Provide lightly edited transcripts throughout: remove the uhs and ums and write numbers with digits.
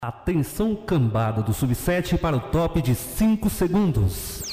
Atenção cambada do Sub-7 para o top de 5 segundos.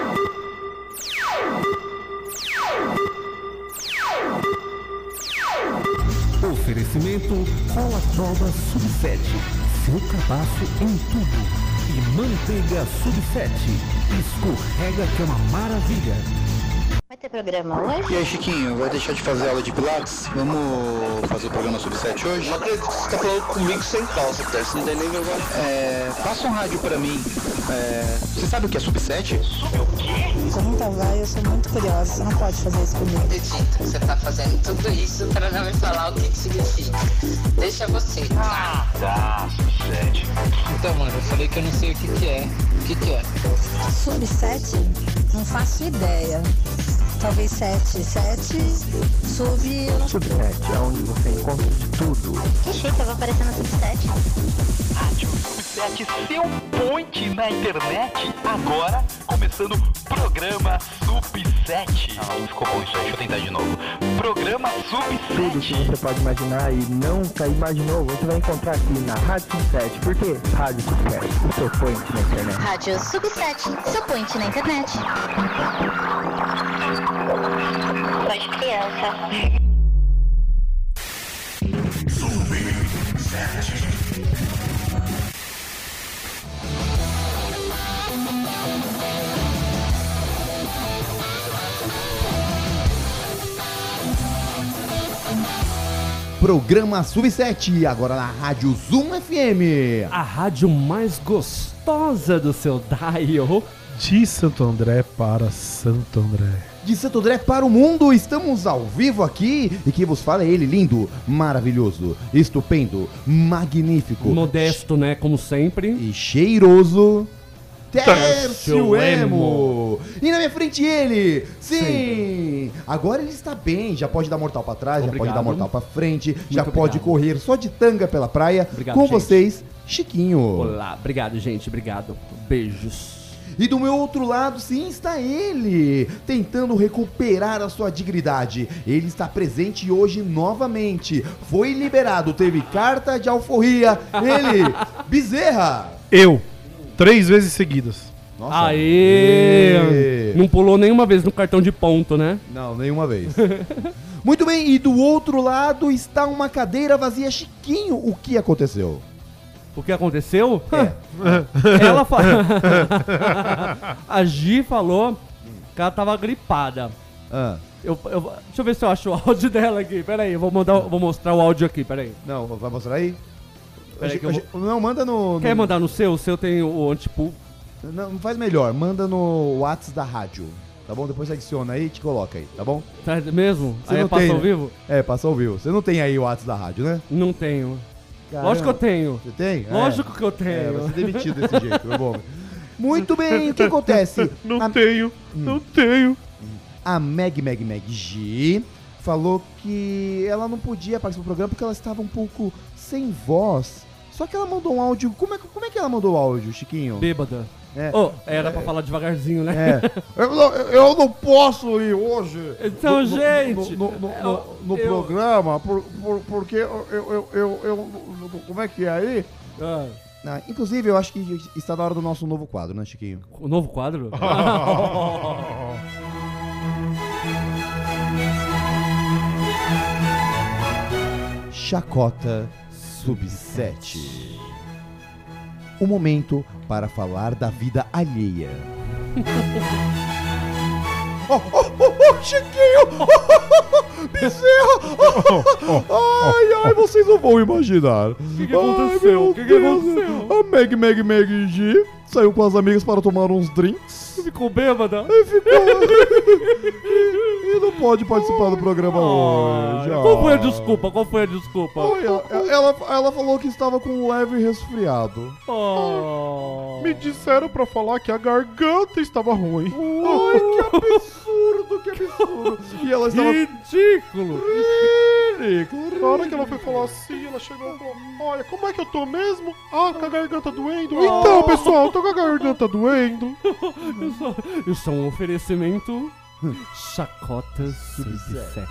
Oferecimento Cola Troba Sub-7, seu cabaço em tubo. E manteiga Sub-7, escorrega que é uma maravilha. Vai ter programa hoje? E aí, Chiquinho, vai deixar de fazer aula de Pilates? Vamos fazer o programa Sub-7 hoje? Não acredito que você tá falando comigo sem calça, Tess. Não tem nem vergonha. Passa um rádio pra mim. Você sabe o que é Sub-7? Você nunca vai, eu sou muito curiosa. Você não pode fazer isso comigo. Acredito que você tá fazendo tudo isso para não me falar o que significa. Deixa você. Tá, Sub-7. Então, mano, eu falei que eu não sei o que é. O que é? Sub-7? Não faço ideia. Talvez 7. 7, sub... Sub-7 é onde você encontra de tudo. Que chique, eu vou aparecer no Sub-7. Rádio Sub-7, seu point na internet. Agora, começando o programa Sub-7. Não ficou bom isso aí, deixa eu tentar de novo. Programa Sub-7. Tudo que você pode imaginar e nunca imaginou, você vai encontrar aqui na Rádio Sub-7. Por quê? Rádio Sub-7, o seu point na internet. Rádio Sub-7, seu point na internet. Pode criança. Sub-7. Programa Sub-7, agora na Rádio Zoom FM. A rádio mais gostosa do seu dial. De Santo André para Santo André. De Santo André para o mundo, estamos ao vivo aqui. E quem vos fala é ele, lindo, maravilhoso, estupendo, magnífico, Modesto, né, como sempre. e cheiroso, Tércio Emo. E na minha frente ele, sim, agora ele está bem, já pode dar mortal pra trás, Obrigado. já pode dar mortal pra frente, já Muito pode obrigado. correr só de tanga pela praia. Obrigado, com gente. vocês, Chiquinho. Olá, obrigado, gente, obrigado. Beijos. E do meu outro lado, sim, está ele, tentando recuperar a sua dignidade. Ele está presente hoje novamente. Foi liberado, teve carta de alforria. Ele, Bezerra. Eu, 3 vezes seguidas. Nossa. Aê! Não pulou nenhuma vez no cartão de ponto, né? Não, nenhuma vez. Muito bem, e do outro lado está uma cadeira vazia. Chiquinho, o que aconteceu? O que aconteceu? É. Ela A Gi falou que ela tava gripada. Ah, Deixa eu ver se eu acho o áudio dela aqui. Pera aí, eu vou mostrar o áudio aqui, pera aí. não, vai mostrar aí? Peraí que eu Não, manda no... Quer mandar no seu? O seu tem o antipu. Não, faz melhor, manda no WhatsApp da rádio. Tá bom? Depois você adiciona aí e te coloca aí, tá bom? Tá mesmo? Você Aí não passa tem, ao né? vivo? É, passa ao vivo. Você não tem aí o WhatsApp da rádio, né? Não tenho. Caramba. Lógico que eu tenho. Você tem? Lógico que eu tenho. Vai ser demitido desse jeito, meu bom. Muito bem, o que acontece? Não tenho. A Meg G falou que ela não podia participar do programa porque ela estava um pouco sem voz. Só que ela mandou um áudio. Como é que ela mandou o áudio, Chiquinho? Bêbada. É. Era pra falar devagarzinho, né? É. Eu não posso ir hoje. Então, gente. No programa, porque eu. Como é que é aí? Inclusive, eu acho que está na hora do nosso novo quadro, né, Chiquinho? O novo quadro? Chacota Sub-7. Um momento para falar da vida alheia. Chiquinho! Bezerra! Ai, vocês não vão imaginar. O que aconteceu? O que aconteceu? A Meg G saiu com as amigas para tomar uns drinks. Ficou bêbada? E não pode participar do programa hoje. Qual foi a desculpa? Olha, ela falou que estava com um leve resfriado. Me disseram pra falar que a garganta estava ruim. Ai, que absurdo. E ela estava... Ridículo. Na hora que ela foi falar assim, ela chegou e falou: olha, como é que eu tô mesmo? Ah, com a garganta doendo. Então, pessoal, tô com a garganta doendo. Isso é um oferecimento Chacotas Sub-7.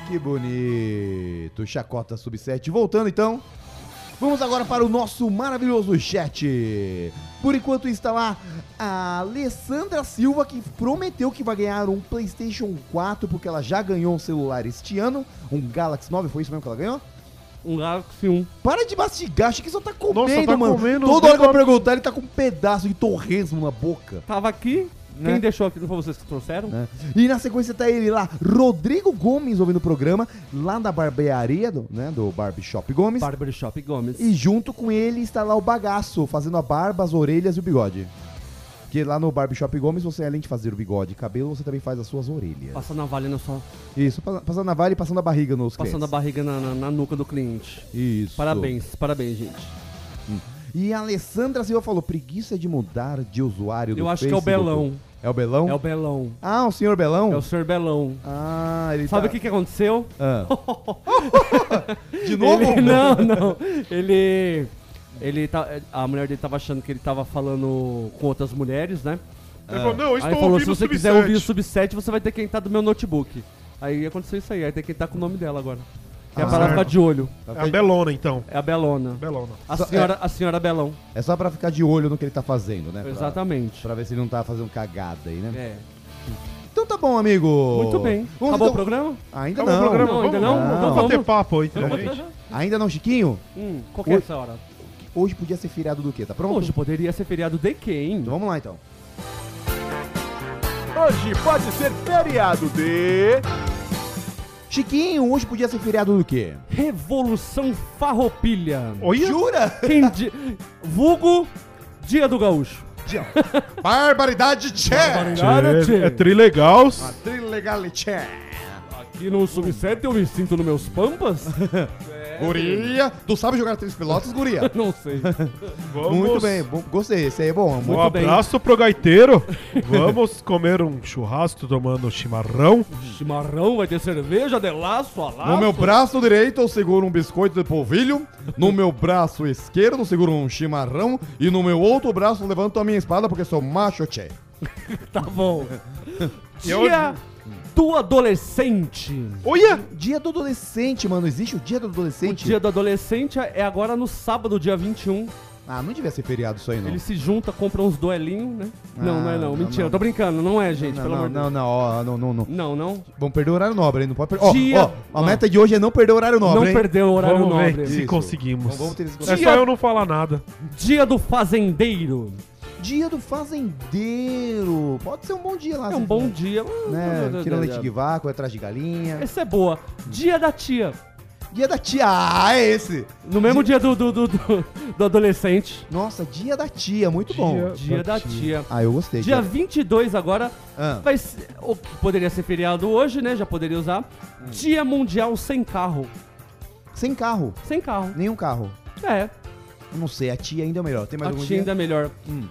Que bonito. Chacota Sub-7. Voltando então. Vamos agora para o nosso maravilhoso chat. Por enquanto está lá a Alessandra Silva, que prometeu que vai ganhar um PlayStation 4, porque ela já ganhou um celular este ano. Um Galaxy 9, foi isso mesmo que ela ganhou? Um Galaxy 1. Para de mastigar, acho que só tá comendo, Nossa, tá mano. comendo, Toda hora que eu perguntar, ele tá com um pedaço de torresmo na boca. Tava aqui. Né? Quem deixou aqui? Não foi vocês que trouxeram? E na sequência tá ele lá, Rodrigo Gomes, ouvindo o programa, lá da barbearia, do Barbershop Gomes. Barbershop Gomes. E junto com ele está lá o Bagaço, fazendo a barba, as orelhas e o bigode. Porque lá no Barbershop Gomes, você além de fazer o bigode e cabelo, você também faz as suas orelhas. Passa a navalha na sua... Isso, passando a navalha e passando a barriga nos clientes. Passando a barriga na nuca do cliente. Isso. Parabéns, gente. E a Alessandra Silva falou, preguiça de mudar de usuário do Eu acho Facebook. que é o Belão. É o Belão? É o Belão. Ah, o senhor Belão? É o senhor Belão. Ah, ele Sabe tá... o que aconteceu? Ah. De novo? Não. A mulher dele tava achando que ele tava falando com outras mulheres, né? Ele falou, não, eu estou Aí falou, ouvindo se você o quiser Sub-7. ouvir o Sub-7, você vai ter que entrar do meu notebook. Aí aconteceu isso aí tem que entrar com o nome dela agora. É pra ela ficar de olho. É a Belona, então. É a Belona. Belona. A senhora Belão. É só pra ficar de olho no que ele tá fazendo, né? Exatamente. Pra ver se ele não tá fazendo cagada aí, né? É. Então tá bom, amigo. Muito bem. Vamos Acabou então... o programa? Ainda Acabou não. o programa? Não, ainda não? Então Vamos vamos. bater papo aí, então, gente. Ainda não, Chiquinho? Qual que é essa hora? Hoje podia ser feriado do quê? Tá pronto? Hoje poderia ser feriado de quem? Então vamos lá, então. Hoje pode ser feriado de... Chiquinho, hoje podia ser feriado do quê? Revolução Farroupilha. Olha. Jura? Vulgo Dia do Gaúcho. Barbaridade, tchê! É trilegal. Trilegalite. Aqui no Sub-7 eu me sinto nos meus pampas? Guria, tu sabe jogar 3 pilotos, guria? Não sei. Muito bem, gostei, esse aí é bom. Um abraço pro gaiteiro. Vamos comer um churrasco tomando chimarrão. Chimarrão, vai ter cerveja de laço a laço. No meu braço direito eu seguro um biscoito de polvilho, no meu braço esquerdo eu seguro um chimarrão e no meu outro braço eu levanto a minha espada porque sou macho, tchê. Tá bom. Dia do adolescente. Olha! Dia do adolescente, mano. Existe o dia do adolescente? O dia do adolescente é agora no sábado, dia 21. Ah, não devia ser feriado isso aí, não. Ele se junta, compra uns duelinhos, né? Não é não. Mentira, não. tô brincando. Não é, gente, pelo amor de Deus. Não. Vamos perder o horário nobre, hein? Não pode perder. A Não. meta de hoje é não perder o horário nobre, Não hein? perder o horário Vamos nobre. ver se Isso. conseguimos. Então vamos ter esse- É só eu não falar nada. Dia do fazendeiro. Dia do fazendeiro. Pode ser um bom dia lá. É um bom dia. Né? Tira leite de vaca, atrás de galinha. Essa é boa. Dia da tia. Dia da tia. Ah, é esse. No mesmo dia do adolescente. Nossa, dia da tia. Muito bom. Dia da tia. Ah, eu gostei. Dia 22 agora Ah. vai ser, o que poderia ser feriado hoje, né? Já poderia usar. Dia Mundial Sem Carro. Sem carro. Sem carro. Nenhum carro. É, Eu não sei, a tia ainda é o melhor. Tem mais a algum tia dia? ainda é melhor.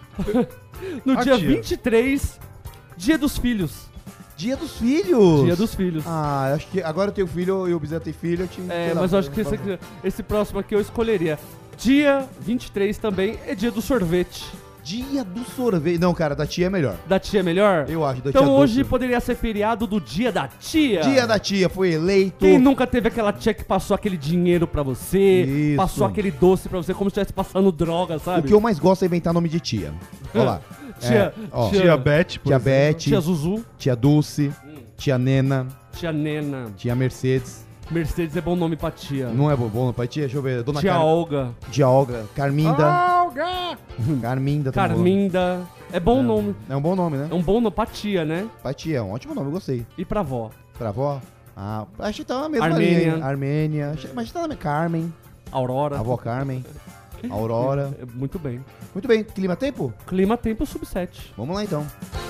No A dia tia. 23, Dia dos Filhos. Dia dos filhos. Dia dos Filhos. Ah, acho que agora eu tenho filho e o Bizé tem filho. Eu te... É, mas eu acho que esse próximo aqui eu escolheria. Dia 23 também é dia do sorvete. Dia do sorvete. Não, cara, da tia é melhor. Da tia é melhor? Eu acho, da Então tia hoje doce. poderia ser feriado do Dia da Tia. Dia da tia foi eleito. Quem nunca teve aquela tia que passou aquele dinheiro pra você, Isso. passou aquele doce pra você, como se estivesse passando droga, O sabe? que eu mais gosto é inventar nome de tia. Olha lá. Tia, ó. Tia Beth, por Tia exemplo. Beth, Tia Zuzu, tia Dulce, tia Nena, tia Nena. tia Mercedes. Mercedes é bom nome pra tia. Não é bom pra tia? Deixa eu ver. Dona Tia Olga. Tia Olga. Carminda. Olga! Carminda. tá bom. Carminda. É bom nome. É um bom nome, né? É um bom nome pra tia, né? Pra tia, é um ótimo nome, eu gostei. E pra avó. Pra avó? Ah, acho que tá na mesma Armênia. linha, hein? Armênia. Mas tá na mesma. Carmen. Aurora. Avó Carmen. Aurora. Muito bem. Muito bem. Clima-tempo? Clima Tempo Sub-7. Vamos lá, então.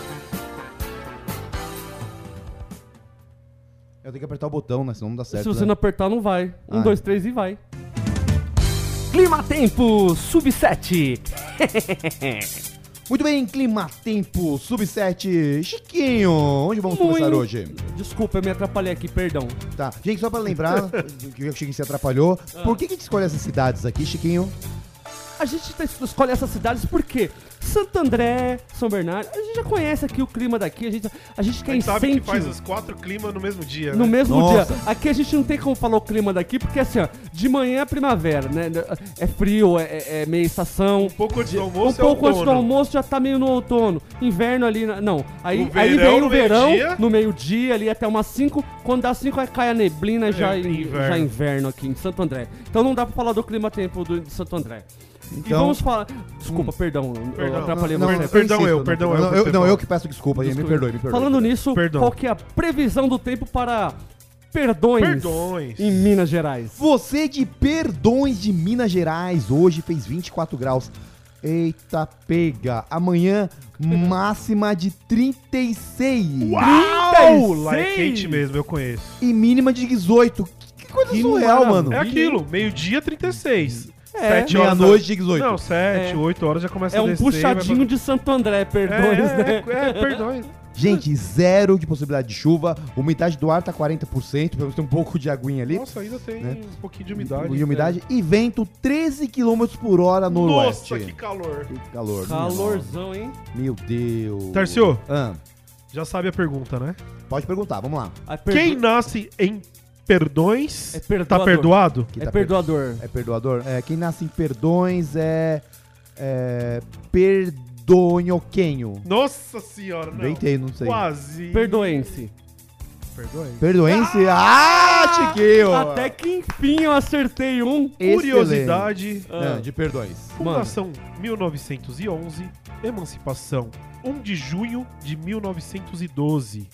Eu tenho que apertar o botão, né? Senão não dá certo. Se você né? não apertar, não vai. 1, Ah. 2, 3 e vai. Clima Tempo Sub-7. Muito bem, Clima-tempo, Sub-7. Chiquinho, onde vamos começar hoje? Desculpa, eu me atrapalhei aqui, perdão. Tá, gente, só pra lembrar que o Chiquinho se atrapalhou. Por que a gente escolhe essas cidades aqui, Chiquinho? A gente escolhe essas cidades porque Santo André, São Bernardo. A gente já conhece aqui o clima daqui. A gente quer sabe incêndio. que faz os 4 climas no mesmo dia, né? No mesmo Nossa. dia. Aqui a gente não tem como falar o clima daqui, porque assim, ó, de manhã é primavera, né? É frio, é meia estação. Um pouco antes do Um almoço pouco é antes do outono. almoço já tá meio no outono. Inverno ali, não. Aí O aí verão vem no o verão meio-dia. no meio-dia ali até umas 5. Quando dá 5 aí cai a neblina, já inverno. já inverno aqui em Santo André. Então não dá pra falar do clima-tempo de Santo André. E Então- vamos falar... Desculpa, perdão. Eu atrapalhei Não, você. Perdão insisto, eu, perdão eu. Não, eu que peço desculpa aí, me perdoe. Falando nisso, Perdão. qual que é a previsão do tempo para Perdões, em Minas Gerais? Você de Perdões de Minas Gerais, hoje fez 24 graus. Eita, pega. Amanhã, máxima de 36. Uau! Lá é quente mesmo, eu conheço. E mínima de 18. Que coisa surreal, mano. É aquilo, meio-dia 36. É. 7 horas Meia-noite, 18. Não, 7, 8 horas já começa É a um descer. puxadinho de Santo André, Perdões, né? Perdões. Gente, zero de possibilidade de chuva. Umidade do ar tá 40%. Tem um pouco de aguinha ali. Nossa, ainda tem né? um pouquinho de Um umidade. pouco de umidade. E vento 13 km por hora no oeste. Nossa, que calor. Que calor. Calorzão, hein? Meu Deus. Tarcio, Ah, já sabe a pergunta, né? pode perguntar, vamos lá. Quem nasce em Perdões É perdoador. tá perdoado? Quem É tá perdoador. É perdoador? É, quem nasce em Perdões é perdonhoquenho. Nossa senhora, não. Inventei, não sei. Quase. Perdoense. Perdões. Perdoense? Ah, Chiquinho! Até que enfim eu acertei um. Curiosidade. De Perdões. Fundação 1911. Emancipação 1 de junho de 1912.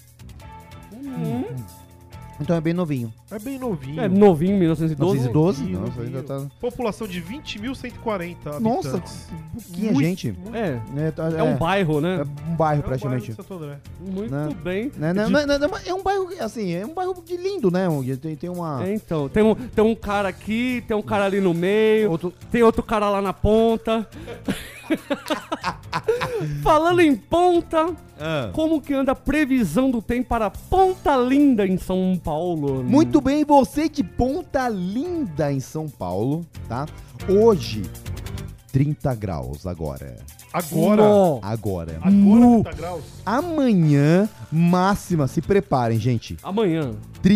Então é bem novinho. É bem novinho. É novinho, 1912. 1912? Novinho, Nossa, ainda tá... População de 20.140 habitantes. Nossa, pouquinha gente. É. Tá- É um bairro, né? É um bairro, praticamente. bairro de Santo André. Muito Né? bem. É um bairro, assim, é um bairro de lindo, né? Tem uma... É, então, tem um cara aqui, tem um cara ali no meio, Outro- tem outro cara lá na ponta. Falando em ponta, como que anda a previsão do tempo para Ponta Linda em São Paulo? Muito bem, você de Ponta Linda em São Paulo, tá? Hoje, 30 graus agora. Agora. Nó. Agora. Agora 30 graus. Amanhã, máxima, se preparem, gente. Amanhã.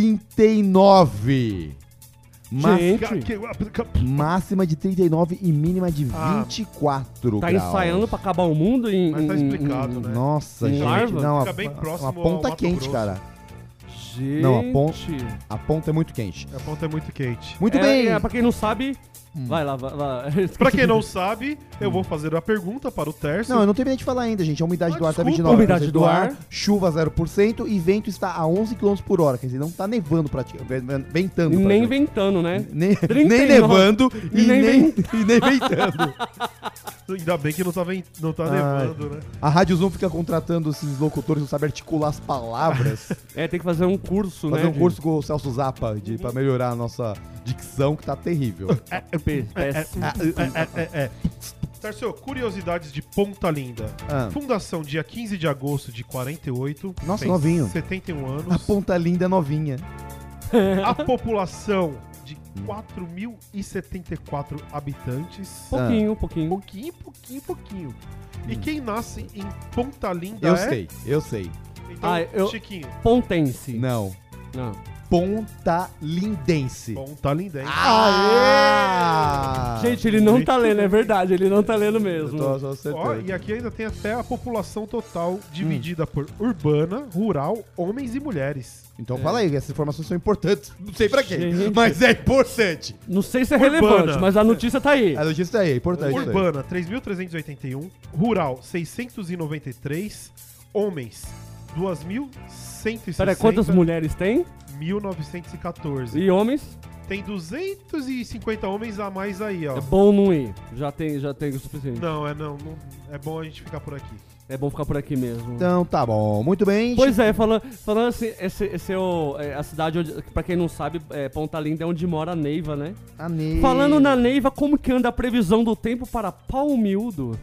39. Gente, Máxima de 39 e mínima de 24 tá graus. ensaiando pra acabar o mundo em... Mas tá explicado, né? Nossa, Em gente. Larva? Não, Fica bem próximo a ponta ao Mato quente, Grosso. cara. Gente. Não, a ponta é muito quente. A ponta é muito quente. Muito bem. Pra quem não sabe... Vai lá, vai lá. Pra quem não sabe, eu vou fazer a pergunta para o Tércio. Não, eu não terminei de falar ainda, gente. A umidade do ar tá desculpa. 29%. Umidade do ar. Chuva 0% e vento está a 11 km por hora. Quer dizer, não tá nevando praticamente. Ventando. E nem praticamente. ventando, né? Nem 39. nevando E e nem nem ventando. Ainda bem que não tá nevando, né? A Rádio Zoom fica contratando esses locutores que não sabem articular as palavras. É, tem que fazer um curso, Fazer né? um curso com o Celso Zappa pra melhorar a nossa dicção, que tá terrível. Péssimo. Tércio, curiosidades de Ponta Linda. Fundação dia 15 de agosto de 48. Nossa, fez novinho. 71 anos. A Ponta Linda é novinha. A população de 4.074 habitantes. Pouquinho. Pouquinho. E quem nasce em Ponta Linda Eu sei. Então, Chiquinho. Pontense. Não. Ponta Lindense. Ponta Lindense. Gente, ele não tá lendo, é verdade, ele não tá lendo mesmo. Ó, e aqui ainda tem até a população total dividida por urbana, rural, homens e mulheres. Então fala aí, essas informações são importantes. Não sei pra quê, Gente. mas é importante. Não sei se é Urbana. relevante, mas a notícia tá aí. A notícia aí, é importante. Urbana, 3.381. Rural, 693. Homens, 2.160. Peraí, quantas mulheres tem? 1.914. E homens? Tem 250 homens a mais aí, ó. É bom não ir. Já tem o suficiente. Não, é bom a gente ficar por aqui. É bom ficar por aqui mesmo. Então tá bom, muito bem. Pois é, falando assim, esse é a cidade onde, pra quem não sabe, Ponta Linda é onde mora a Neiva, né? A Neiva. Falando na Neiva, como que anda a previsão do tempo para Palmiúdo?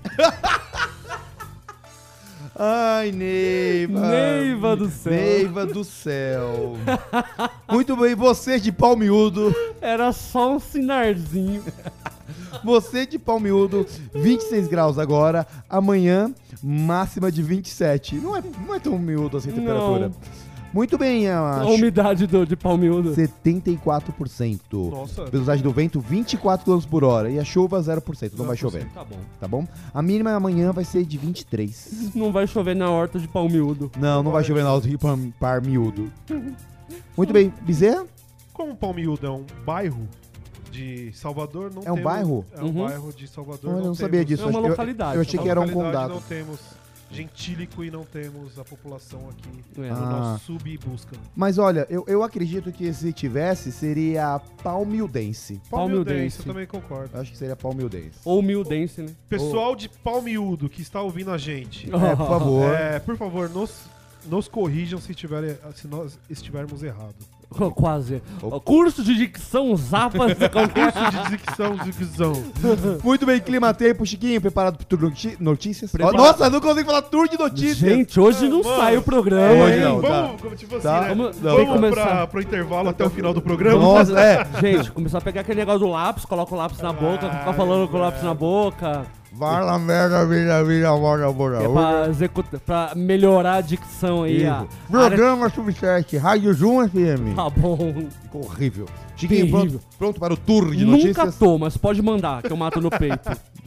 Ai, Neiva. Neiva do céu. Neiva do céu. Muito bem, você de pau miúdo. Era só um sinarzinho. Você de pau miúdo, 26 graus agora. Amanhã, máxima de 27. Não é tão miúdo assim a temperatura. Não. Muito bem, A umidade de pau miúdo. 74%. Nossa. Velocidade do vento, 24 km por hora. E a chuva, 0%. Não vai chover. Tá bom. Tá bom? A mínima amanhã vai ser de 23. Não vai chover na horta de pau miúdo. Não vai chover na alta de par miúdo. Muito bem. Bezerra? Como Palmiúdo é um bairro de Salvador, não É um temos... bairro? É um bairro de Salvador, Eu não sabia disso. É uma localidade. Eu achei que era um localidade, condado. Não temos gentílico e não temos a população aqui É. no nosso sub-busca. Mas olha, eu acredito que se tivesse, seria palmiudense. Palmiudense, eu também concordo. Eu acho que seria palmiudense. Ou miudense, né? Pessoal de Palmiúdo que está ouvindo a gente, por favor, nos corrijam se nós estivermos errados. Quase. Curso de dicção Zapas. Curso de dicção. Muito bem, clima-tempo, Chiquinho, preparado pro tour de notícias? Preparado. Nossa, não consigo falar tour de notícias. Gente, hoje não sai o programa, hoje hein? não. Vamos, tipo assim, Tá. né? Vamos Vamos pro intervalo até o final do programa? Nossa, é. Gente, começou a pegar aquele negócio do lápis, coloca o lápis na boca, fica falando com o lápis na boca. Vai lá, merda, É pra executar, pra melhorar a dicção aí. Programa Sub7, Rádio Zoom FM. Tá bom. Ficou horrível. Chiquinho, Terrível. pronto para o tour de Nunca notícias? tô, mas pode mandar, que eu mato no peito.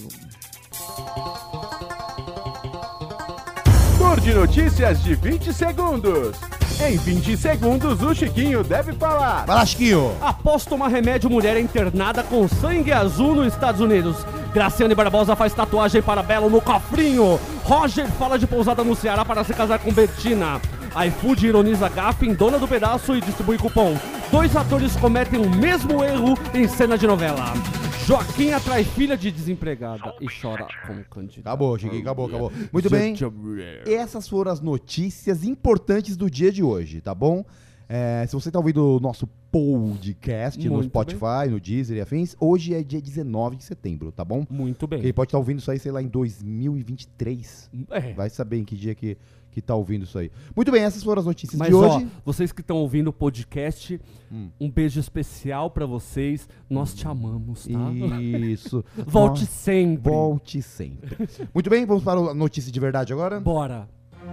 Tour de notícias de 20 segundos. Em 20 segundos, o Chiquinho deve falar. Vai lá, Chiquinho. Após tomar remédio, mulher é internada com sangue azul nos Estados Unidos. Graciane Barbosa faz tatuagem para Belo no cofrinho. Roger fala de pousada no Ceará para se casar com Bettina. iFood ironiza gafe em dona do pedaço e distribui cupom. 2 atores cometem o mesmo erro em cena de novela. Joaquim atrai filha de desempregada e chora como candidato. Acabou, Chiquinho, acabou. Muito bem. Essas foram as notícias importantes do dia de hoje, tá bom? Se você tá ouvindo o nosso podcast no Spotify, no Deezer e afins, hoje é dia 19 de setembro, tá bom? Muito bem. Quem pode estar ouvindo isso aí, sei lá, em 2023. É. Vai saber em que dia que tá ouvindo isso aí. Muito bem, essas foram as notícias Mas, de hoje. Vocês que estão ouvindo o podcast, um beijo especial pra vocês. Nós te amamos, tá? Isso. Volte sempre. Volte sempre. Muito bem, vamos para a notícia de verdade agora? Bora.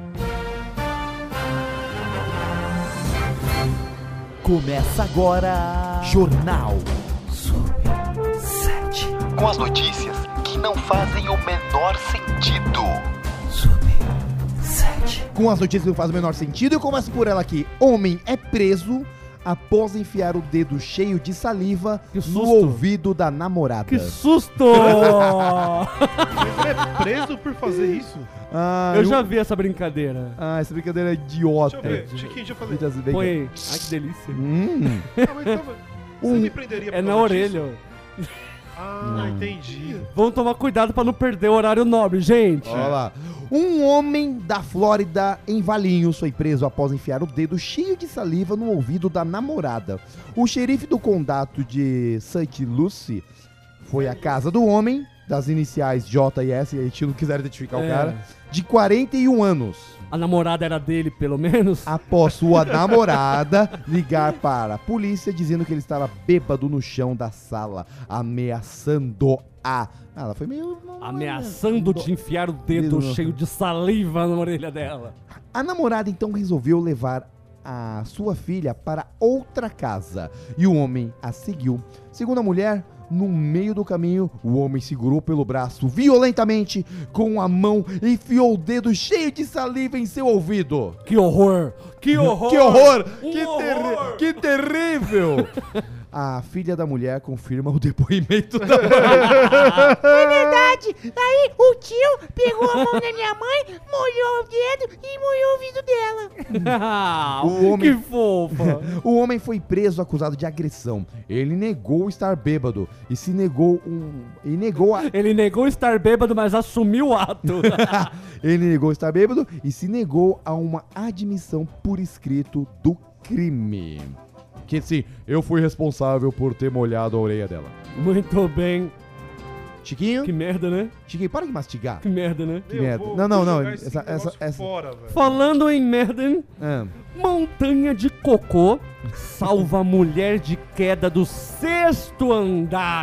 Começa agora Jornal Sub7. Com as notícias que não fazem o menor sentido. Sub7. Com as notícias que não fazem o menor sentido, eu começo por ela aqui. Homem é preso após enfiar o dedo cheio de saliva no ouvido da namorada. Que susto! Ele é preso por fazer isso? Eu já vi essa brincadeira. Essa brincadeira é idiota. Deixa eu ver. Chiquinho, deixa eu fazer. Põe aí. Ai, que delícia. Você me prenderia por É na causa orelha. disso? Entendi. Vamos tomar cuidado pra não perder o horário nobre, gente. Olha lá. Um homem da Flórida, em Valinhos, foi preso após enfiar o dedo cheio de saliva no ouvido da namorada. O xerife do condado de St. Lucie foi à casa do homem, das iniciais J e S, a gente não quiser identificar o cara, de 41 anos. A namorada era dele, pelo menos? Após sua namorada ligar para a polícia dizendo que ele estava bêbado no chão da sala, ameaçando-a. Ela foi meio... Ameaçando de enfiar o dedo cheio de saliva na orelha dela. A namorada então resolveu levar a sua filha para outra casa e o homem a seguiu. Segundo a mulher, no meio do caminho, o homem segurou pelo braço violentamente com a mão e enfiou o dedo cheio de saliva em seu ouvido. Que horror! Que horror! Que horror! horror! Que terrível! A filha da mulher confirma o depoimento da mãe. É verdade. Aí o tio pegou a mão da minha mãe, molhou o dedo e molhou o ouvido dela. Que fofa. O homem foi preso acusado de agressão. Ele negou estar bêbado e se negou Ele negou estar bêbado, mas assumiu o ato. Ele negou estar bêbado e se negou a uma admissão por escrito do crime. Que sim, eu fui responsável por ter molhado a orelha dela. Muito bem. Chiquinho? Que merda, né? Chiquinho, para de mastigar. Que merda, né? Que merda. Não. Essa... Fora, falando em merda, montanha de cocô salva mulher de queda do 6º andar.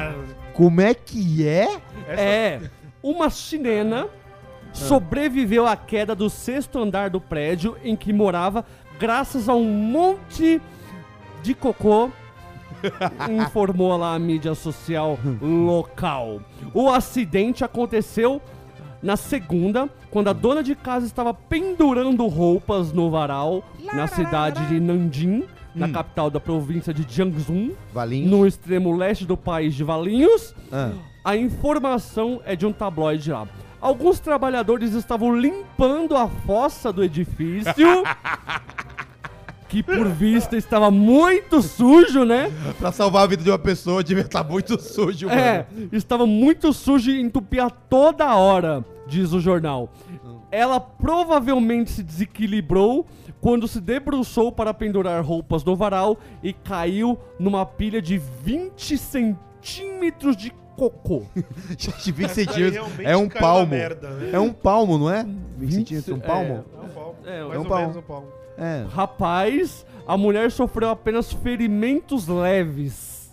Como é que é? Uma chilena sobreviveu à queda do 6º andar do prédio em que morava graças a um monte de cocô, informou lá a mídia social local. O acidente aconteceu na segunda, quando a dona de casa estava pendurando roupas no varal na cidade de Nanjing, na capital da província de Jiangsu, no extremo leste do país de Valinhos. A informação é de um tabloide lá. Alguns trabalhadores estavam limpando a fossa do edifício, que por vista estava muito sujo, né? Pra salvar a vida de uma pessoa, devia estar muito sujo, mano. Estava muito sujo e entupia toda hora, diz o jornal. Ela provavelmente se desequilibrou quando se debruçou para pendurar roupas no varal e caiu numa pilha de 20 centímetros de cocô. 20 centímetros é um palmo. Merda, né? É um palmo, não é? 20 centímetros, um palmo? É um palmo. Mais ou menos um palmo. Rapaz, a mulher sofreu apenas ferimentos leves.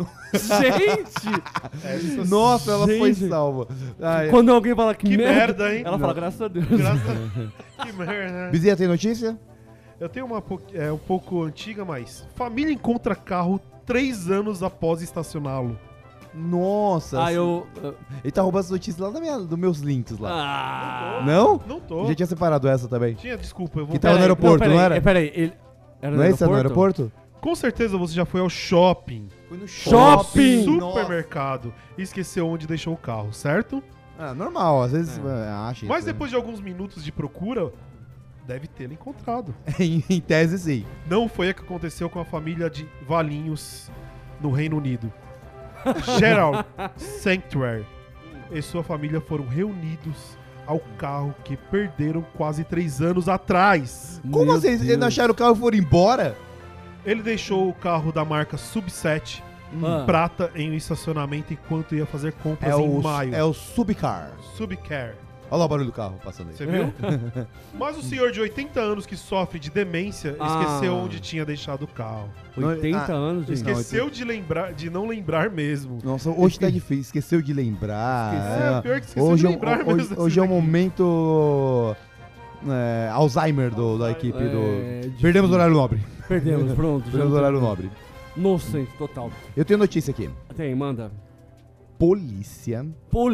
Gente! Nossa, ela foi salva. Quando alguém fala que merda, hein? Ela fala, graças a Deus. Que merda, né? Bezerra, tem notícia? Eu tenho uma um pouco antiga, mas... Família encontra carro 3 anos após estacioná-lo. Nossa. Ele tá roubando as notícias lá dos meus links lá. Não? Não tô. Já tinha separado essa também? Tinha, desculpa. Eu vou... Que tava no aeroporto, não era? Peraí. Não é esse no aeroporto? Com certeza você já foi ao shopping. Foi no shopping! Supermercado. E esqueceu onde deixou o carro, certo? Normal. Às vezes acha. Mas depois de alguns minutos de procura, deve tê-lo encontrado. Em tese, sim. Não foi o que aconteceu com a família de Valinhos no Reino Unido. Gerald Sanctuary e sua família foram reunidos ao carro que perderam quase 3 anos atrás. Como vocês não acharam o carro e foram embora? Ele deixou o carro da marca Subset prata em um estacionamento enquanto ia fazer compras em maio. É o Subcar. Subcar. Olha lá o barulho do carro passando aí. Você viu? Mas o senhor de 80 anos que sofre de demência esqueceu onde tinha deixado o carro. 80 anos, gente. Esqueceu de não lembrar mesmo. Nossa, hoje tá difícil. Esqueceu de lembrar. Pior que esqueceu de lembrar mesmo. Hoje é um momento Alzheimer da equipe Perdemos o horário nobre. Perdemos, pronto. Perdemos o horário nobre. Nonsense, total. Eu tenho notícia aqui. Tem, manda. Polícia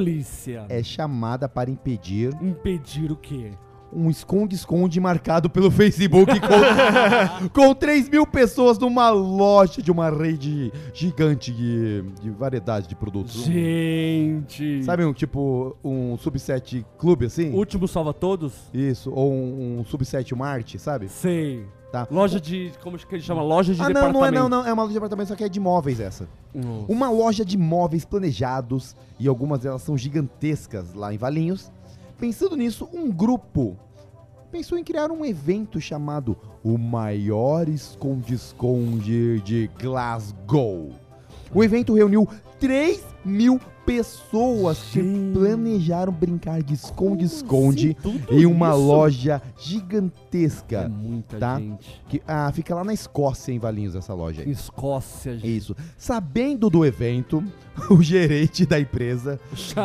é chamada para impedir... Impedir o quê? Um esconde-esconde marcado pelo Facebook com 3 mil pessoas numa loja de uma rede gigante de variedade de produtos. Gente! Sabe um Subset Clube assim? Último Salva Todos? Isso, ou um Subset Mart, sabe? Sei. Tá. Loja de... Como que ele chama? Loja de departamento. Não. É uma loja de departamento, só que é de móveis essa. Nossa. Uma loja de móveis planejados, e algumas delas são gigantescas lá em Valinhos. Pensando nisso, um grupo pensou em criar um evento chamado O Maior Esconde-Esconde de Glasgow. O evento reuniu 3 mil pessoas que planejaram brincar de esconde-esconde em uma loja gigantesca. É muita gente. Que, fica lá na Escócia, em Valinhos, essa loja aí. Escócia, gente. Isso. Sabendo do evento, o gerente da empresa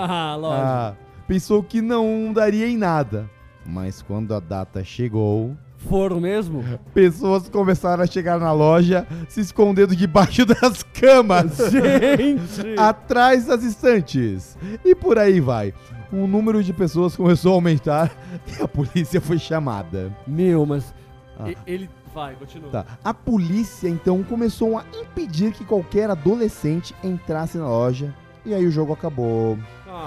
pensou que não daria em nada. Mas quando a data chegou... Foram mesmo? Pessoas começaram a chegar na loja, se escondendo debaixo das camas. Gente! Atrás das estantes. E por aí vai. O número de pessoas começou a aumentar e a polícia foi chamada. Meu, mas... Ele... Vai, continua. Tá. A polícia, então, começou a impedir que qualquer adolescente entrasse na loja. E aí o jogo acabou.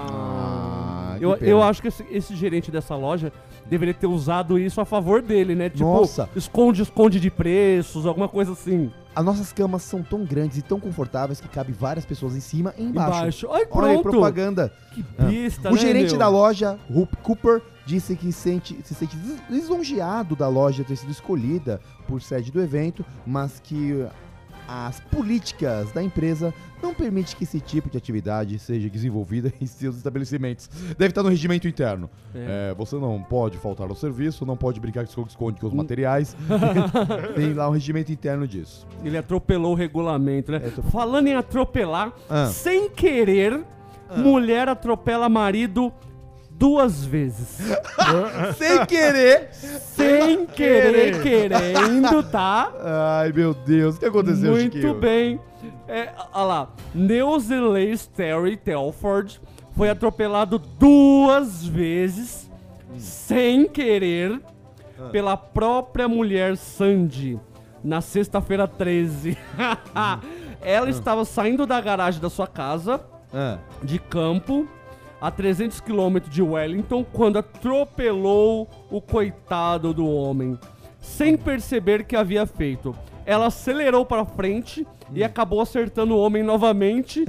Eu acho que esse gerente dessa loja deveria ter usado isso a favor dele, né? Tipo, Nossa. esconde de preços, alguma coisa assim. As nossas camas são tão grandes e tão confortáveis que cabe várias pessoas em cima e embaixo. Ai, pronto. Olha aí, propaganda. Que besta, O né, gerente meu? da loja, Rup Cooper, disse que se sente lisonjeado da loja ter sido escolhida por sede do evento, mas que as políticas da empresa não permitem que esse tipo de atividade seja desenvolvida em seus estabelecimentos. Deve estar no regimento interno. Você não pode faltar ao serviço, não pode brincar de esconde com os materiais. Tem lá um regimento interno disso. Ele atropelou o regulamento, né? Falando em atropelar, sem querer, mulher atropela marido 2 vezes. Sem querer. Sem querer, querendo, tá? Ai, meu Deus. O que aconteceu, Muito Chiquinho? bem. Olha lá. Neusley Terry Telford foi atropelado 2 vezes, sem querer, pela própria mulher Sandy, na sexta-feira 13. Ela estava saindo da garagem da sua casa, de campo, a 300 km de Wellington, quando atropelou o coitado do homem, sem perceber que havia feito. Ela acelerou para frente e acabou acertando o homem novamente.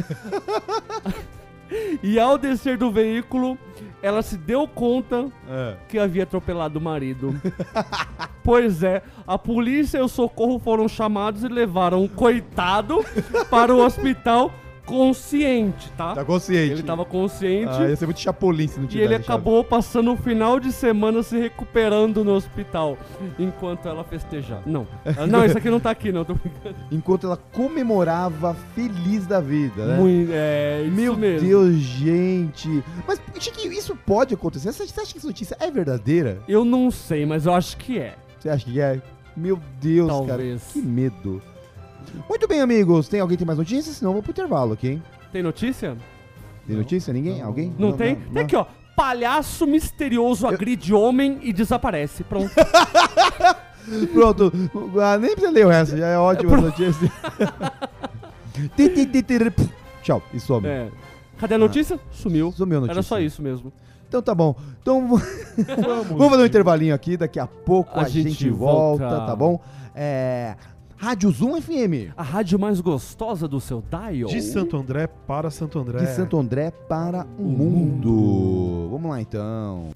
E ao descer do veículo, ela se deu conta que havia atropelado o marido. Pois é, a polícia e o socorro foram chamados e levaram o coitado para o hospital consciente, tá? Tá consciente. Ele tava consciente. Ia ser muito chapolim se não E tivesse. ele acabou passando o final de semana se recuperando no hospital, enquanto ela festejava. Não, isso aqui não tá aqui, não, tô brincando. Enquanto ela comemorava feliz da vida, né? Isso Meu mesmo. Deus, gente. Mas, Chiquinho, isso pode acontecer? Você acha que essa notícia é verdadeira? Eu não sei, mas eu acho que é. Você acha que é? Meu Deus, Talvez. cara. Que medo. Muito bem, amigos. Alguém tem mais notícias? Senão eu vou pro intervalo aqui, hein? Tem notícia? Tem notícia? Ninguém? Alguém? Não tem? Tem aqui, ó. Palhaço misterioso agride homem e desaparece. Pronto. Pronto. Nem precisa ler o resto. Já é ótimo a notícia. Tchau. E some. Cadê a notícia? Sumiu. Sumiu a notícia. Era só isso mesmo. Então tá bom. Então vamos fazer um intervalinho aqui. Daqui a pouco a gente volta, tá bom? Rádio Zoom FM. A rádio mais gostosa do seu dial. De Santo André para Santo André. De Santo André para o mundo. Vamos lá então.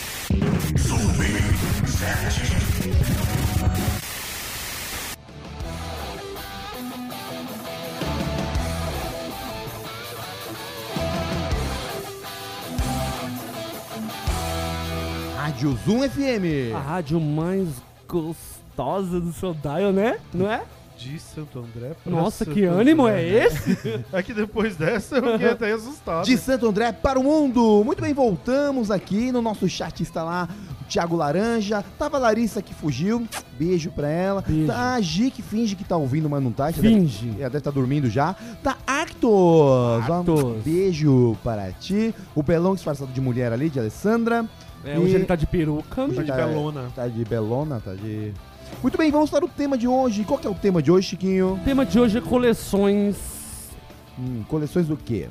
Rádio Zoom FM. A rádio mais gostosa do seu dial, né? Não é? De Santo André para Nossa, Santo que ânimo André. é esse? É que depois dessa eu fiquei até assustado. De Santo André para o mundo. Muito bem, voltamos aqui. No nosso chat está lá o Thiago Laranja. Tava a Larissa que fugiu. Beijo pra ela. Beijo. Tá a Gi que finge que tá ouvindo, mas não tá. Finge. Ela deve estar dormindo já. Tá Arctos. Beijo para ti. O Belão disfarçado de mulher ali, de Alessandra. Hoje ele tá de peruca. Hoje de belona. Tá de belona, tá de... Muito bem, vamos para o tema de hoje. Qual que é o tema de hoje, Chiquinho? O tema de hoje é coleções. Coleções do quê?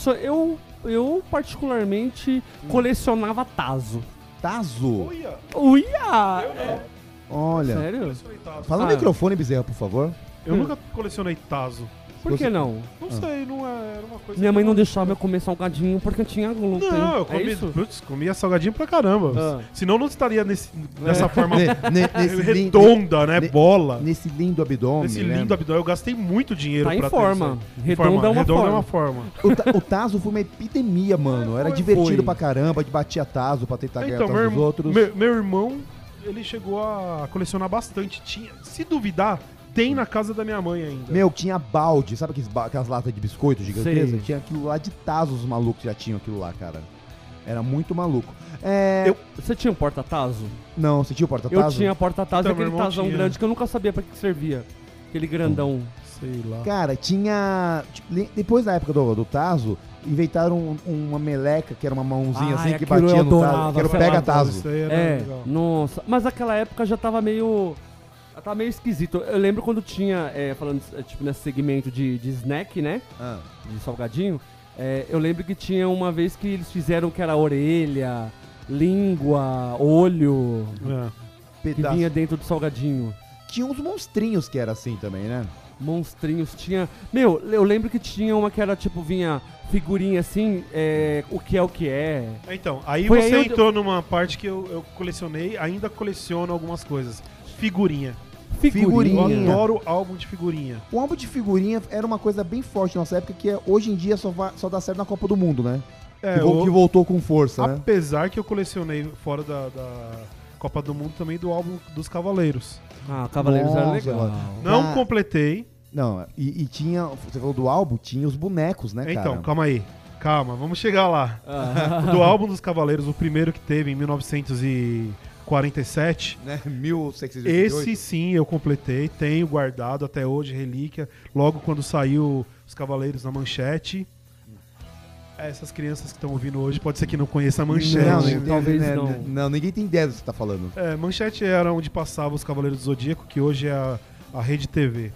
Eu particularmente colecionava tazo. Tazo? Uia! Olha. Sério? Fala no microfone, Bezerra, por favor. Eu nunca colecionei tazo. Por que não? Não sei, não era uma coisa... Minha mãe não deixava eu comer salgadinho porque tinha glúten. Não, eu comia salgadinho pra caramba. Senão não estaria nessa forma redonda, né? Bola. Nesse lindo abdômen. Nesse lindo abdômen. Eu gastei muito dinheiro tá pra em forma. Redonda é uma forma. O tazo foi uma epidemia, mano. Era divertido pra caramba, de batia tazo pra tentar ganhar os outros. Meu irmão, ele chegou a colecionar bastante. Se duvidar... Tem na casa da minha mãe ainda. Meu, tinha balde, sabe aquelas latas de biscoito gigantescas? Tinha aquilo lá de tazos, os malucos já tinham aquilo lá, cara. Era muito maluco. Você tinha um porta-tazo? Não, você tinha o porta-tazo? Eu tinha porta-tazo, Então, aquele tazão grande que eu nunca sabia pra que servia. Aquele grandão. Sei lá. Cara, tinha... Depois da época do tazo, inventaram uma meleca, que era uma mãozinha assim, que batia no tazo. Que era o pega-tazo. Nossa. Mas naquela época já tava meio... Tá meio esquisito. Eu lembro quando tinha, falando tipo nesse segmento de snack, né? De salgadinho. Eu lembro que tinha uma vez que eles fizeram que era orelha, língua, olho. Que vinha dentro do salgadinho. Tinha uns monstrinhos que era assim também, né? Monstrinhos tinha... Meu, eu lembro que tinha uma que era tipo, vinha figurinha assim, o que é. Então, aí foi você entrou numa parte que eu colecionei, ainda coleciono algumas coisas. Figurinha. Figurinha. Eu adoro álbum de figurinha. O álbum de figurinha era uma coisa bem forte na nossa época, que hoje em dia só dá certo na Copa do Mundo, né? Que voltou com força, né? Apesar que eu colecionei fora da Copa do Mundo também do álbum dos Cavaleiros. Ah, Cavaleiros era legal. Não completei. Não, e tinha, você falou do álbum, tinha os bonecos, né, cara? Então, calma aí. Calma, vamos chegar lá. Do álbum dos Cavaleiros, o primeiro que teve em 1947. Né? 1688. Esse sim eu completei, tenho guardado até hoje, relíquia. Logo quando saiu os Cavaleiros na Manchete. Essas crianças que estão ouvindo hoje, pode ser que não conheça a Manchete. Talvez não. Não, ninguém tem ideia do que você tá falando. Manchete era onde passava os Cavaleiros do Zodíaco, que hoje é a Rede TV.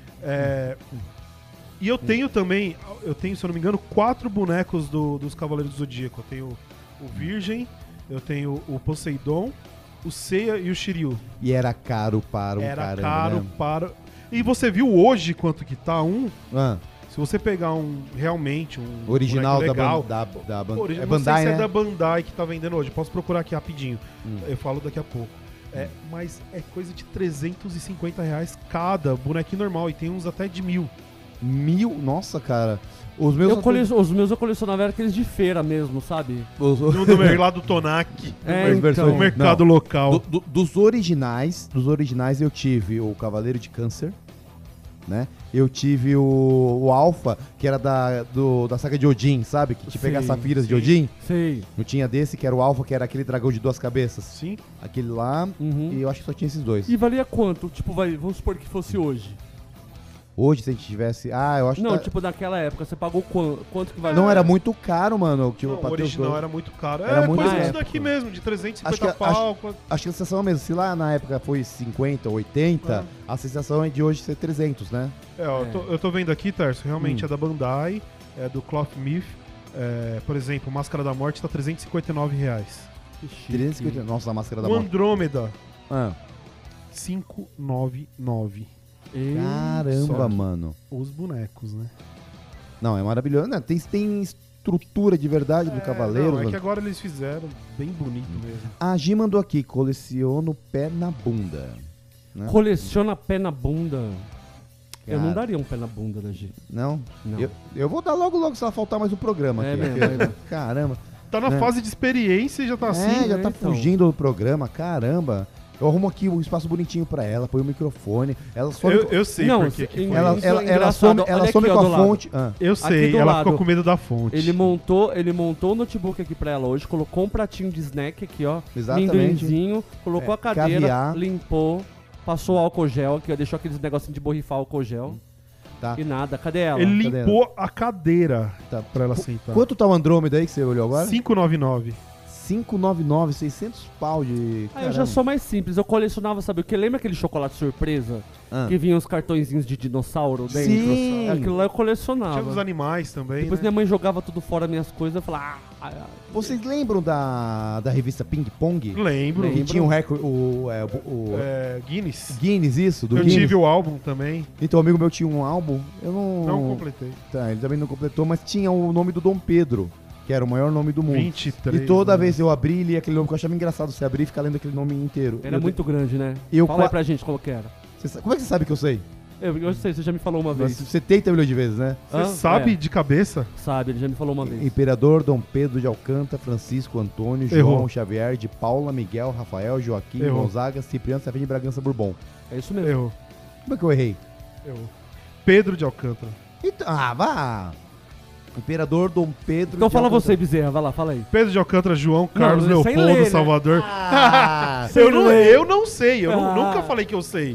E eu tenho também, se eu não me engano, 4 bonecos dos Cavaleiros do Zodíaco. Eu tenho o Virgem, eu tenho o Poseidon, o Seiya e o Shiryu. E era caro para Era caro para... E você viu hoje quanto que tá um? Se você pegar realmente um original legal, da Bandai, não sei se é da Bandai que tá vendendo hoje. Posso procurar aqui rapidinho. Eu falo daqui a pouco. Mas é coisa de R$350 cada bonequinho normal. E tem uns até de 1.000. 1.000? Nossa, cara. Os meus eu colecionava era aqueles de feira mesmo, sabe? Lá do Tonak. No mercado local. Dos originais eu tive o Cavaleiro de Câncer, né? Eu tive o Alpha, que era da saga de Odin, sabe? Que te pega as safiras de Odin. Sei. Não tinha desse, que era o Alpha, que era aquele dragão de 2 cabeças. Sim. Aquele lá, e eu acho que só tinha esses 2. E valia quanto? Tipo, vamos supor que fosse hoje. Hoje, se a gente tivesse... eu acho não, que... tipo, naquela época, você pagou quanto que valia? Não, era muito caro, mano. Tipo, o original era muito caro. Era muito coisa disso daqui mesmo, de 350 pau. Acho que a sensação é mesmo. Se lá na época foi 50, 80, a sensação é de hoje ser 300, né? Eu tô vendo aqui, Tarso, realmente é da Bandai, é do Cloth Myth. Por exemplo, Máscara da Morte tá R$359. 350, nossa, a Máscara da Morte. Morte. Andrômeda, 599. Caramba, mano. Os bonecos, né? Não, é maravilhoso. Não, tem estrutura de verdade do Cavaleiro. Não, é que agora eles fizeram bem bonito mesmo. A Gi mandou aqui, coleciono pé na bunda. Né? Coleciona pé na bunda. Cara, eu não daria um pé na bunda, né, Gi? Não? Eu vou dar logo se ela faltar mais um programa aqui. Mesmo. Caramba. Tá na fase de experiência e já tá assim. Já tá fugindo do programa, caramba. Eu arrumo aqui um espaço bonitinho pra ela, põe o microfone. Ela some eu sei por que foi ela some com a fonte. Eu sei, ela ficou com medo da fonte. Ele montou o notebook aqui pra ela hoje, colocou um pratinho de snack aqui, ó. Exatamente. Minduinzinho, colocou a cadeira, caviar. Limpou, passou álcool gel aqui, ó, deixou aqueles negocinhos de borrifar álcool gel. Tá. E nada, cadê ela? Ele limpou a cadeira pra ela sentar. Quanto tá o Andrômeda aí que você olhou agora? 599. 599, 600 pau de... Eu já sou mais simples, eu colecionava, sabe o que? Lembra aquele chocolate surpresa? Que vinha os cartõezinhos de dinossauro dentro? Sim! Aquilo lá eu colecionava. Tinha dos animais também, Depois minha mãe jogava tudo fora minhas coisas, eu falava... Vocês lembram da revista Ping Pong? Lembro. Que tinha um recorde, Guinness. Guinness, isso? Eu tive o álbum também. Então, um amigo meu tinha um álbum, eu não completei. Tá, ele também não completou, mas tinha o nome do Dom Pedro, que era o maior nome do mundo. 23. E toda vez eu abri e li aquele nome, que eu achava engraçado você abrir e ficar lendo aquele nome inteiro. Era muito grande, né? Fala aí pra gente qual que era. Como é que você sabe que eu sei? Eu sei, você já me falou uma vez. 70 milhões de vezes, né? Você sabe de cabeça? Sabe, ele já me falou uma vez. Imperador Dom Pedro de Alcântara, Francisco Antônio, João Xavier, de Paula, Miguel, Rafael, Joaquim, Gonzaga, Cipriano, Safim de Bragança, Bourbon. É isso mesmo. Errou. Como é que eu errei? Errou. Pedro de Alcântara. Então, vá! Imperador Dom Pedro Então de fala Alcântara. você, Bezerra, vai lá, fala aí. Pedro de Alcântara, João Carlos Leopoldo, ler, Salvador. Né? Eu não sei, eu nunca falei que eu sei.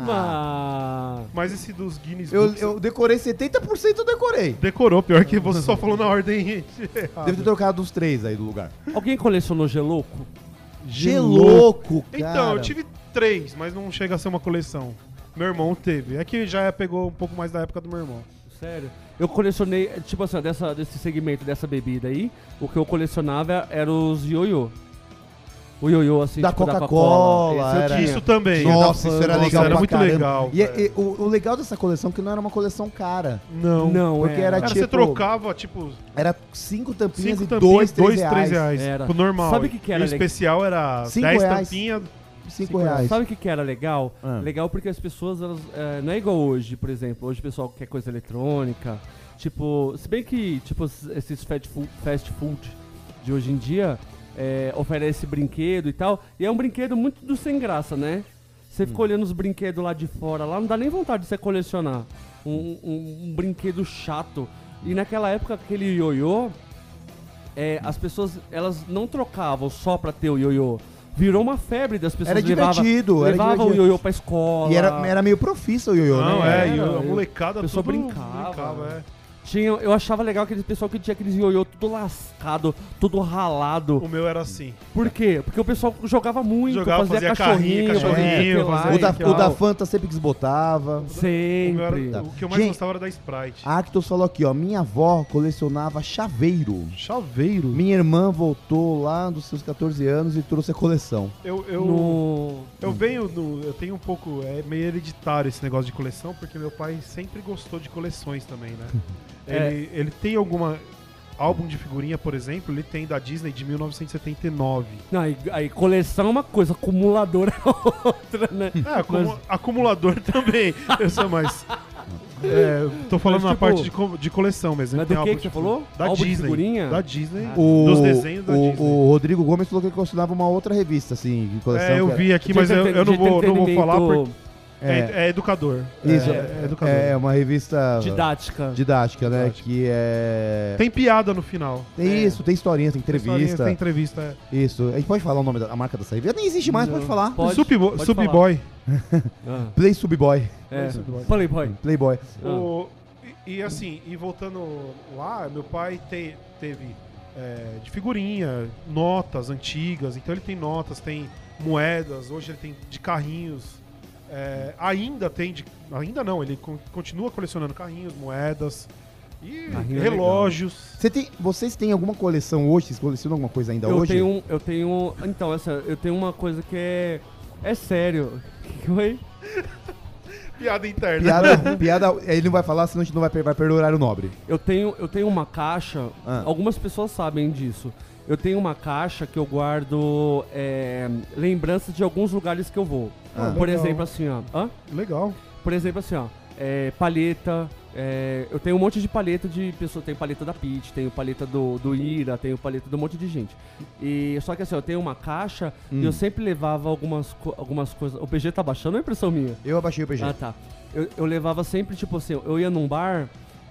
Mas esse dos Guinness Books... Eu decorei 70%, eu decorei. Decorou, pior que você só falou na ordem errada. Deve ter trocado os 3 aí do lugar. Alguém colecionou Geloco? Geloco, cara. Então, eu tive 3, mas não chega a ser uma coleção. Meu irmão teve. É que já pegou um pouco mais da época do meu irmão. Sério? Eu colecionei, tipo assim, desse segmento, dessa bebida aí, o que eu colecionava era os ioiô. O ioiô, assim, da tipo, Coca-Cola. Isso também. Nossa, isso era legal era muito caramba. legal. E o legal dessa coleção é que não era uma coleção cara. Não. Porque era tipo... Você trocava, tipo... Era 5 tampinhas e 2, 3 reais. reais. Era. O normal. Sabe o que era? O especial era 5 10 reais. tampinhas, 5 reais. Sabe o que era legal? Ah. Legal porque as pessoas, elas, não é igual hoje, por exemplo. Hoje o pessoal quer coisa eletrônica. Tipo, se bem que tipo, esses fast food de hoje em dia oferece brinquedo e tal. E é um brinquedo muito do sem graça, né? Você fica olhando os brinquedos lá de fora, lá não dá nem vontade de você colecionar. Um brinquedo chato. E naquela época, aquele ioiô, as pessoas, elas não trocavam só pra ter o ioiô. Virou uma febre das pessoas. Era divertido. Levavam o ioiô pra escola. E era meio profissa o ioiô, não, né? e a molecada a pessoa tudo brincava. Eu achava legal aquele pessoal que tinha aqueles ioiô tudo lascado, tudo ralado. O meu era assim. Por quê? Porque o pessoal jogava muito, fazia cachorrinho. O da Fanta sempre desbotava. Sempre. O que eu mais gostava era da Sprite. A Actos falou aqui, ó, minha avó colecionava chaveiro. Chaveiro? Minha irmã voltou lá dos seus 14 anos e trouxe a coleção. Eu tenho um pouco, é meio hereditário esse negócio de coleção, porque meu pai sempre gostou de coleções também, né? Ele tem alguma álbum de figurinha, por exemplo, ele tem da Disney de 1979. Não, aí coleção é uma coisa, acumulador é outra, né? Acumulador também. Eu sou mais... tô falando na parte de coleção mesmo. Mas do que você falou? Da álbum Disney. De figurinha? Da Disney. Dos desenhos da Disney. O Rodrigo Gomes falou que ele colecionava uma outra revista, assim, de coleção. Eu vi aqui, mas eu não vou falar porque... É educador. Isso, educador. É uma revista... Didática, né? Que é... Tem piada no final. Tem isso, tem historinha, tem entrevista. Tem entrevista, Isso. A gente pode falar o nome da marca dessa revista? Nem existe mais, pode falar. Subboy. Play Subboy. Playboy. E assim, voltando lá, meu pai teve de figurinha, notas antigas. Então ele tem notas, tem moedas. Hoje ele tem de carrinhos. Ainda não, ele continua colecionando carrinhos, moedas e relógios. Vocês têm alguma coleção hoje? Vocês colecionam alguma coisa ainda hoje? Eu tenho. Então, eu tenho uma coisa que é sério. O que foi? Piada interna. Piada, ele não vai falar, senão a gente não vai perder o horário nobre. Eu tenho uma caixa, algumas pessoas sabem disso. Eu tenho uma caixa que eu guardo lembranças de alguns lugares que eu vou. Por exemplo, assim, ó. Legal. Por exemplo, assim, ó. Palheta. Eu tenho um monte de palheta de pessoas. Tenho palheta da Pitty, tenho palheta do Ira, tenho palheta de um monte de gente. Só que assim, eu tenho uma caixa e eu sempre levava algumas coisas. O PG tá baixando ou é impressão minha? Eu abaixei o PG. Ah, tá. Eu levava sempre, tipo assim, eu ia num bar.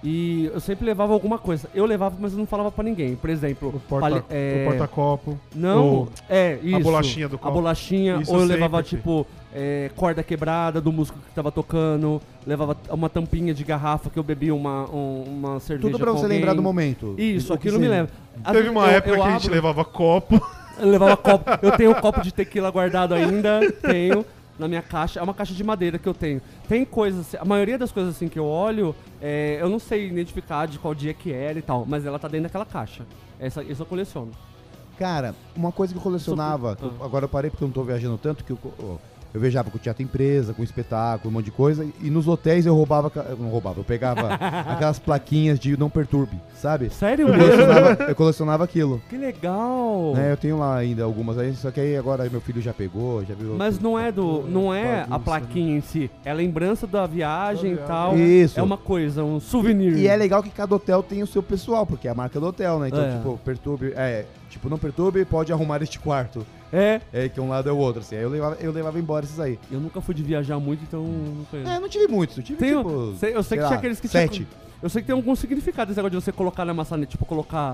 E eu sempre levava alguma coisa. Eu levava, mas eu não falava pra ninguém. Por exemplo, o porta-copo. Não, isso. A bolachinha do copo. A bolachinha, isso ou eu levava, tipo, corda quebrada do músico que tava tocando. Levava uma tampinha de garrafa que eu bebia uma cerveja. Tudo pra você lembrar do momento. Isso, aquilo me lembra. Teve uma época que a gente levava copo. Eu levava copo. Eu tenho um copo de tequila guardado ainda. Tenho. Na minha caixa, é uma caixa de madeira que eu tenho. Tem coisas, a maioria das coisas assim que eu olho, eu não sei identificar de qual dia que era e tal, mas ela tá dentro daquela caixa. Isso eu coleciono. Cara, uma coisa que eu colecionava, agora eu parei porque eu não tô viajando tanto, que eu viajava com teatro empresa, com espetáculo, um monte de coisa, e nos hotéis eu eu pegava aquelas plaquinhas de não perturbe, sabe? Sério? Eu colecionava aquilo. Que legal! Eu tenho lá ainda algumas aí, só que aí agora meu filho já pegou, já viu. Mas não é a plaquinha em si, é a lembrança da viagem e tal. Isso. É uma coisa, um souvenir. E é legal que cada hotel tem o seu pessoal, porque é a marca do hotel, né? Então, tipo, perturbe, não perturbe, pode arrumar este quarto. Que um lado é o outro, assim. Aí eu levava embora esses aí. Eu nunca fui de viajar muito, então não conheço. Eu não tive muitos, eu tive eu sei que tinha aqueles que 7. Eu sei que tem algum significado esse negócio de você colocar na maçaneta, tipo, colocar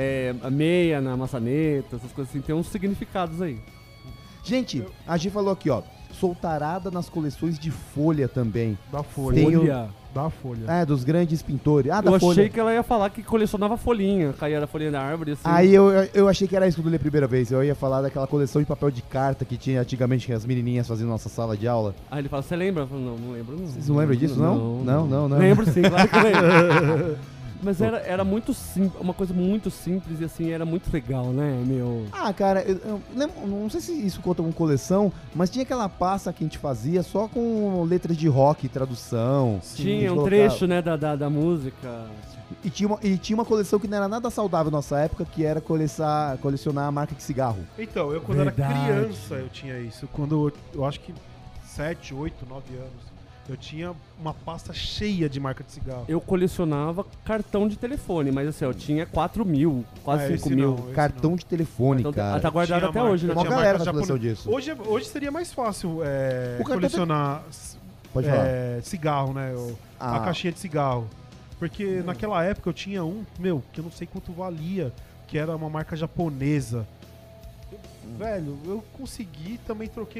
a meia na maçaneta, essas coisas assim, tem uns significados aí. Gente, a Gi falou aqui, ó, sou tarada nas coleções de folha também. Da folha. Da folha. Dos grandes pintores. Da folha. Eu achei que ela ia falar que colecionava folhinha, caía a folhinha da árvore, assim. Aí eu achei que era isso que eu li a primeira vez. Eu ia falar daquela coleção de papel de carta que tinha antigamente que as menininhas faziam na nossa sala de aula. Aí ele fala, você lembra? Eu falo, não lembro não. Vocês não lembram disso, não? Não. Lembro sim, claro que eu lembro. Mas era muito simples, uma coisa muito simples e assim, era muito legal, né, meu? Ah, cara, eu lembro, não sei se isso conta como coleção, mas tinha aquela pasta que a gente fazia só com letras de rock, tradução. Tinha um trecho, né, da música. E tinha uma coleção que não era nada saudável na nossa época, que era colecionar a marca de cigarro. Então, eu quando era criança eu tinha isso. Quando eu acho que 7, 8, 9 anos, eu tinha uma pasta cheia de marca de cigarro. Eu colecionava cartão de telefone, mas assim, eu tinha 4 mil, quase 5 mil. Cartão de telefone, cara. Tá guardado até hoje, né? Uma galera na coleção disso. Hoje seria mais fácil colecionar cigarro, né? A caixinha de cigarro. Porque naquela época eu tinha que eu não sei quanto valia, que era uma marca japonesa. Velho, eu consegui, também troquei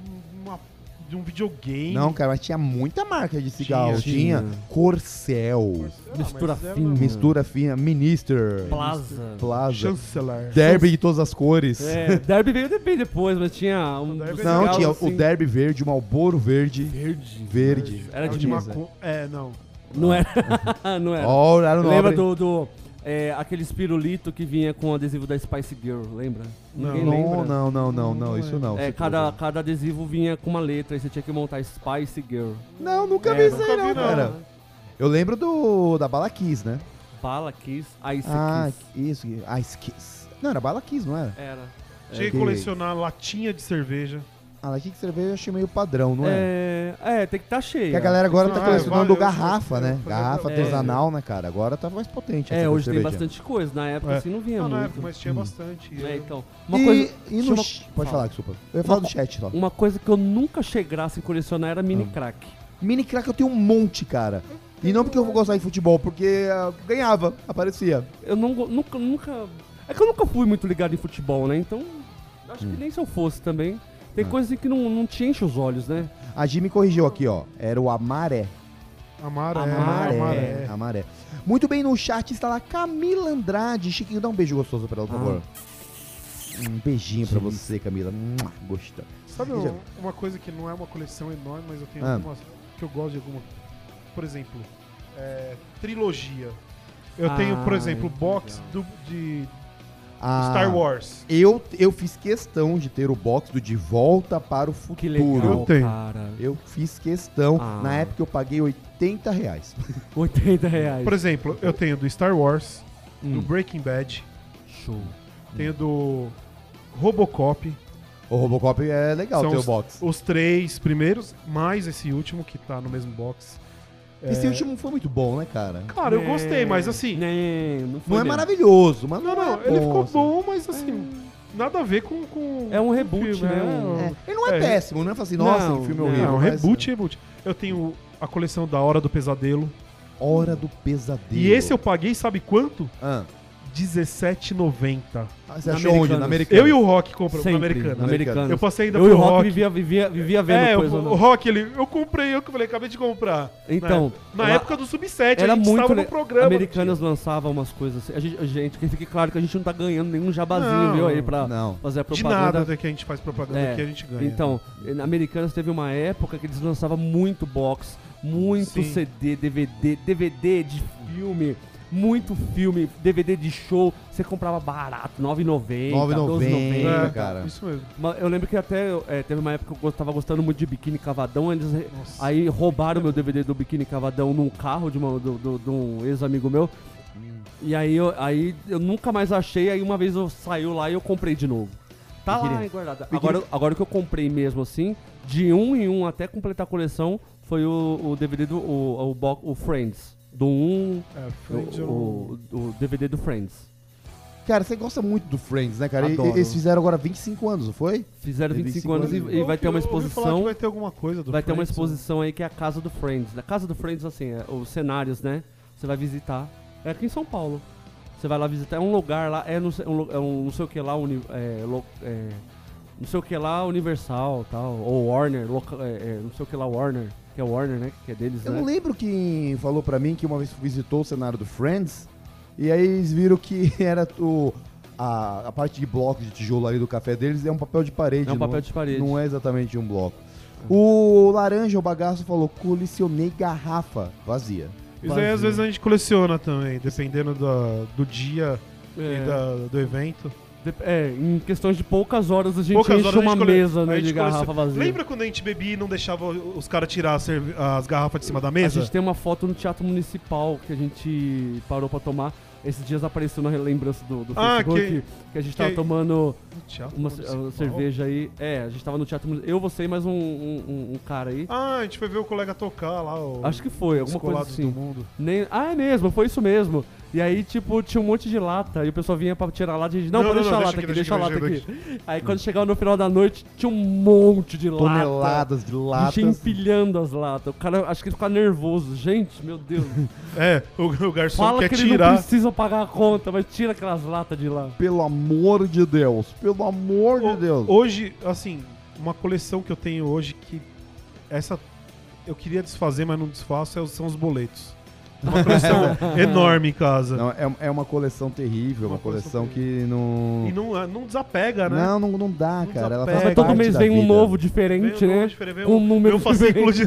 de um videogame. Não, cara, mas tinha muita marca de cigarro. Tinha Corcel. Mistura fina. Minister. Plaza. Chanceler. Derby de todas as cores. Derby veio bem depois, mas tinha um... Não, tinha assim, o Derby verde, o Marlboro verde. Verde. Era de mesa. Não. Não era. Não era. Oh, era lembra do aquele pirulito que vinha com o adesivo da Spice Girl, lembra? Ninguém lembra? Não, isso não. Cada adesivo vinha com uma letra e você tinha que montar Spice Girl. Não, nunca vi isso aí não, cara. Eu lembro da Bala Kiss, né? Bala Kiss, Ice Kiss. Isso, Ice Kiss. Não, era Bala Kiss, não era? Era. Cheguei a colecionar latinha de cerveja. A latinha de cerveja eu achei meio padrão, não é? Tem que estar cheio. Porque a galera agora tá colecionando garrafa, né? Garrafa artesanal, né, cara? Agora tá mais potente. Hoje tem bastante coisa. Na época assim não vinha muito. Na época, mas tinha bastante. Então. Pode falar, desculpa. Eu ia falar do chat só. Uma coisa que eu nunca chegasse a colecionar era mini crack. Mini crack eu tenho um monte, cara. E não porque eu vou gostar de futebol, porque ganhava, aparecia. Eu nunca... É que eu nunca fui muito ligado em futebol, né? Então, acho que nem se eu fosse também. Tem coisas que não te enche os olhos, né? A Gi me corrigiu aqui, ó. Era o Amaré. Amaré. Amaré. Muito bem, no chat está lá Camila Andrade. Chiquinho, dá um beijo gostoso pra ela, por favor. Um beijinho pra você, Camila. Gostou. Sabe uma coisa que não é uma coleção enorme, mas eu tenho algumas que eu gosto de alguma. Por exemplo, trilogia. Eu tenho, por exemplo, box de Star Wars. Eu fiz questão de ter o box do De Volta para o Futuro. Que legal, cara. Eu fiz questão. Na época eu paguei R$80. R$80. Por exemplo, eu tenho do Star Wars, do Breaking Bad. Show. Tenho do Robocop. O Robocop é legal ter o box. Os 3 primeiros, mais esse último que tá no mesmo box. Esse último foi muito bom, né, cara? Cara, eu gostei, mas assim... Não é maravilhoso, mas não, ele ficou bom, mas assim... Nada a ver com é um reboot, filme, né? Ele não é péssimo, não é assim, nossa, que filme horrível. É um reboot. Eu tenho a coleção da Hora do Pesadelo. Hora do Pesadelo. E esse eu paguei, sabe quanto? R$17,90. Você achou onde? Na Americana? Eu e o Rock compramos na Americana. Eu passei ainda pro Rock. Eu e o Rock vivia vendo coisa. O Rock, eu comprei, eu falei, acabei de comprar. Então. Na época do Sub-7, era a gente muito estava no programa. Americanas lançavam umas coisas assim. Gente, que fique claro que a gente não tá ganhando nenhum jabazinho, viu, aí pra fazer a propaganda. De nada até que a gente faz propaganda que a gente ganha. Então, na Americanas teve uma época que eles lançavam muito box, muito CD, DVD de filme. Muito filme, DVD de show, você comprava barato, R$9,90, R$12,90, cara. Isso mesmo. Eu lembro que até teve uma época que eu tava gostando muito de Biquíni Cavadão, aí roubaram meu DVD do Biquíni Cavadão num carro de um ex-amigo meu, e aí eu nunca mais achei, aí uma vez eu saiu lá e eu comprei de novo. Tá lá guardado. Agora o que eu comprei mesmo assim, de um em um até completar a coleção, foi o DVD o Friends. O DVD do Friends. Cara, você gosta muito do Friends, né, cara? Adoro. Eles fizeram agora 25 anos, não foi? Fizeram 25 anos e vai ter uma exposição. Vai ter alguma coisa do Vai ter uma Friends, exposição aí que é a Casa do Friends. Na Casa do Friends, assim, os cenários, né? Você vai visitar. É aqui em São Paulo. Você vai lá visitar. É um lugar lá, não sei o que lá, não sei o que lá, Universal tal. Ou Warner, não sei o que lá, Warner. Que é o Warner, né? Que é deles, Eu né? não lembro quem falou pra mim que uma vez visitou o cenário do Friends e aí eles viram que era a parte de blocos de tijolo ali do café deles é um papel de parede. É um papel de parede. Não é exatamente um bloco. O Laranja, o Bagaço, falou, colecionei garrafa vazia. Isso aí às vezes a gente coleciona também, dependendo do dia e do evento. Em questões de poucas horas a gente enche uma mesa, né, de garrafa vazia. Lembra quando a gente bebia e não deixava os caras tirar as garrafas de cima da mesa? A gente tem uma foto no Teatro Municipal que a gente parou pra tomar. Esses dias apareceu na relembrança do Facebook que a gente tava tomando uma cerveja aí. A gente tava no Teatro Municipal. Eu, você e mais um cara aí. A gente foi ver o colega tocar lá. Acho que foi, alguma coisa assim. Do mundo. É mesmo, foi isso mesmo. E aí, tipo, tinha um monte de lata. E o pessoal vinha pra tirar a lata e a gente, pode deixar a lata aqui, deixa a lata aqui. Aí quando chegava no final da noite, tinha um monte de lata. Toneladas de latas. A gente empilhando as latas. O cara, acho que ele ficava nervoso. Gente, meu Deus. O garçom fala quer que tirar. Ele não precisa pagar a conta, mas tira aquelas latas de lá. Pelo amor de Deus. Pelo amor de Deus. Hoje, assim, uma coleção que eu tenho hoje que essa eu queria desfazer, mas não desfaço, são os boletos. Uma coleção enorme em casa. Não, é uma coleção terrível, uma coleção que não... E não desapega, né? Não dá, cara. Ela mas todo mês vem um novo diferente, né? Um número diferente.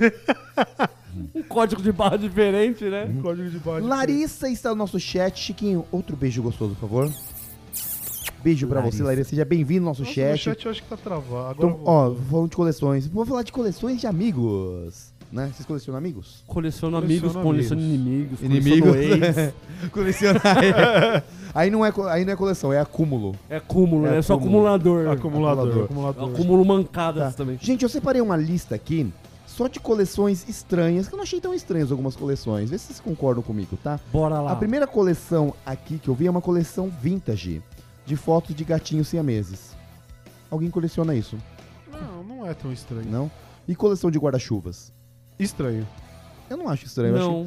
Um código de barra diferente, né? Um código de barra Larissa está no nosso chat. Chiquinho, outro beijo gostoso, por favor. Beijo pra você, Larissa. Seja bem-vindo ao nosso chat. O chat eu acho que tá travado. Então, falando de coleções. Vou falar de coleções de amigos. Né? Vocês colecionam amigos? Coleciono amigos, coleciono inimigos. Inimigos. Coleciona. Aí não é coleção, é acúmulo. É acúmulo, é só acumulador. Acumulador. Acúmulo mancadas também. Gente, eu separei uma lista aqui só de coleções estranhas, que eu não achei tão estranhas algumas coleções. Vê se vocês concordam comigo, tá? Bora lá. A primeira coleção aqui que eu vi é uma coleção vintage de fotos de gatinhos siameses. Alguém coleciona isso? Não é tão estranho. Não? E coleção de guarda-chuvas? Estranho. Eu não acho estranho. Não.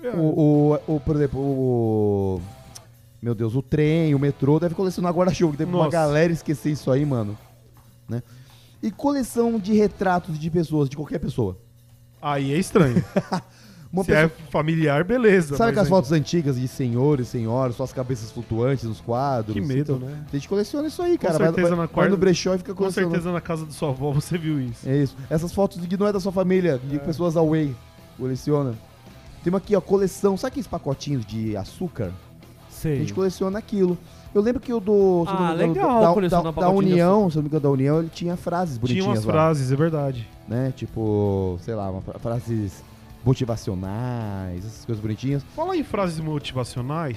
Por exemplo, meu Deus, o trem, o metrô deve colecionar guarda-chuva, que teve uma galera esquecer isso aí, mano. Né? E coleção de retratos de pessoas, de qualquer pessoa. Aí é estranho. Se é familiar, beleza. Sabe aquelas fotos antigas de senhores, senhoras, suas cabeças flutuantes nos quadros? Que medo, então, né? A gente coleciona isso aí, cara. Com certeza vai no brechó e fica colecionando. Com certeza na casa da sua avó você viu isso. É isso. Essas fotos que não é da sua família, de pessoas away. Coleciona. Tem uma aqui, ó, coleção. Sabe aqueles pacotinhos de açúcar? Sei. A gente coleciona aquilo. Eu lembro que o do... legal da União, se não me engano, da União, ele tinha frases bonitinhas. Tinha umas frases, é verdade. Né? Tipo, sei lá, frases motivacionais, essas coisas bonitinhas. Fala em frases motivacionais.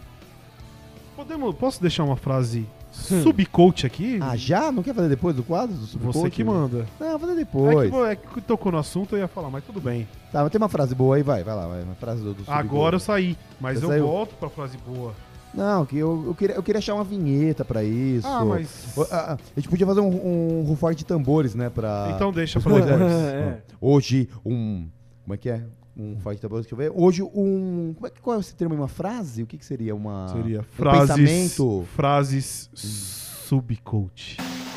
Posso deixar uma frase subcoach aqui? Já? Não quer fazer depois do quadro do subcoach? Você que manda. Não, vou fazer depois. É que tocou no assunto, eu ia falar, mas tudo bem. Tá, mas tem uma frase boa aí, vai lá, uma frase do subcoach. Agora eu saí, mas Você eu volto pra frase boa. Não, que eu queria achar uma vinheta pra isso. Mas... A gente podia fazer um rufar de tambores, né, pra... Então deixa pra depois. Hoje, como é que é? Um rufar de tambores, deixa eu ver. Hoje, qual é esse termo? Uma frase? O que seria? Seria pensamento? Frases subcoach.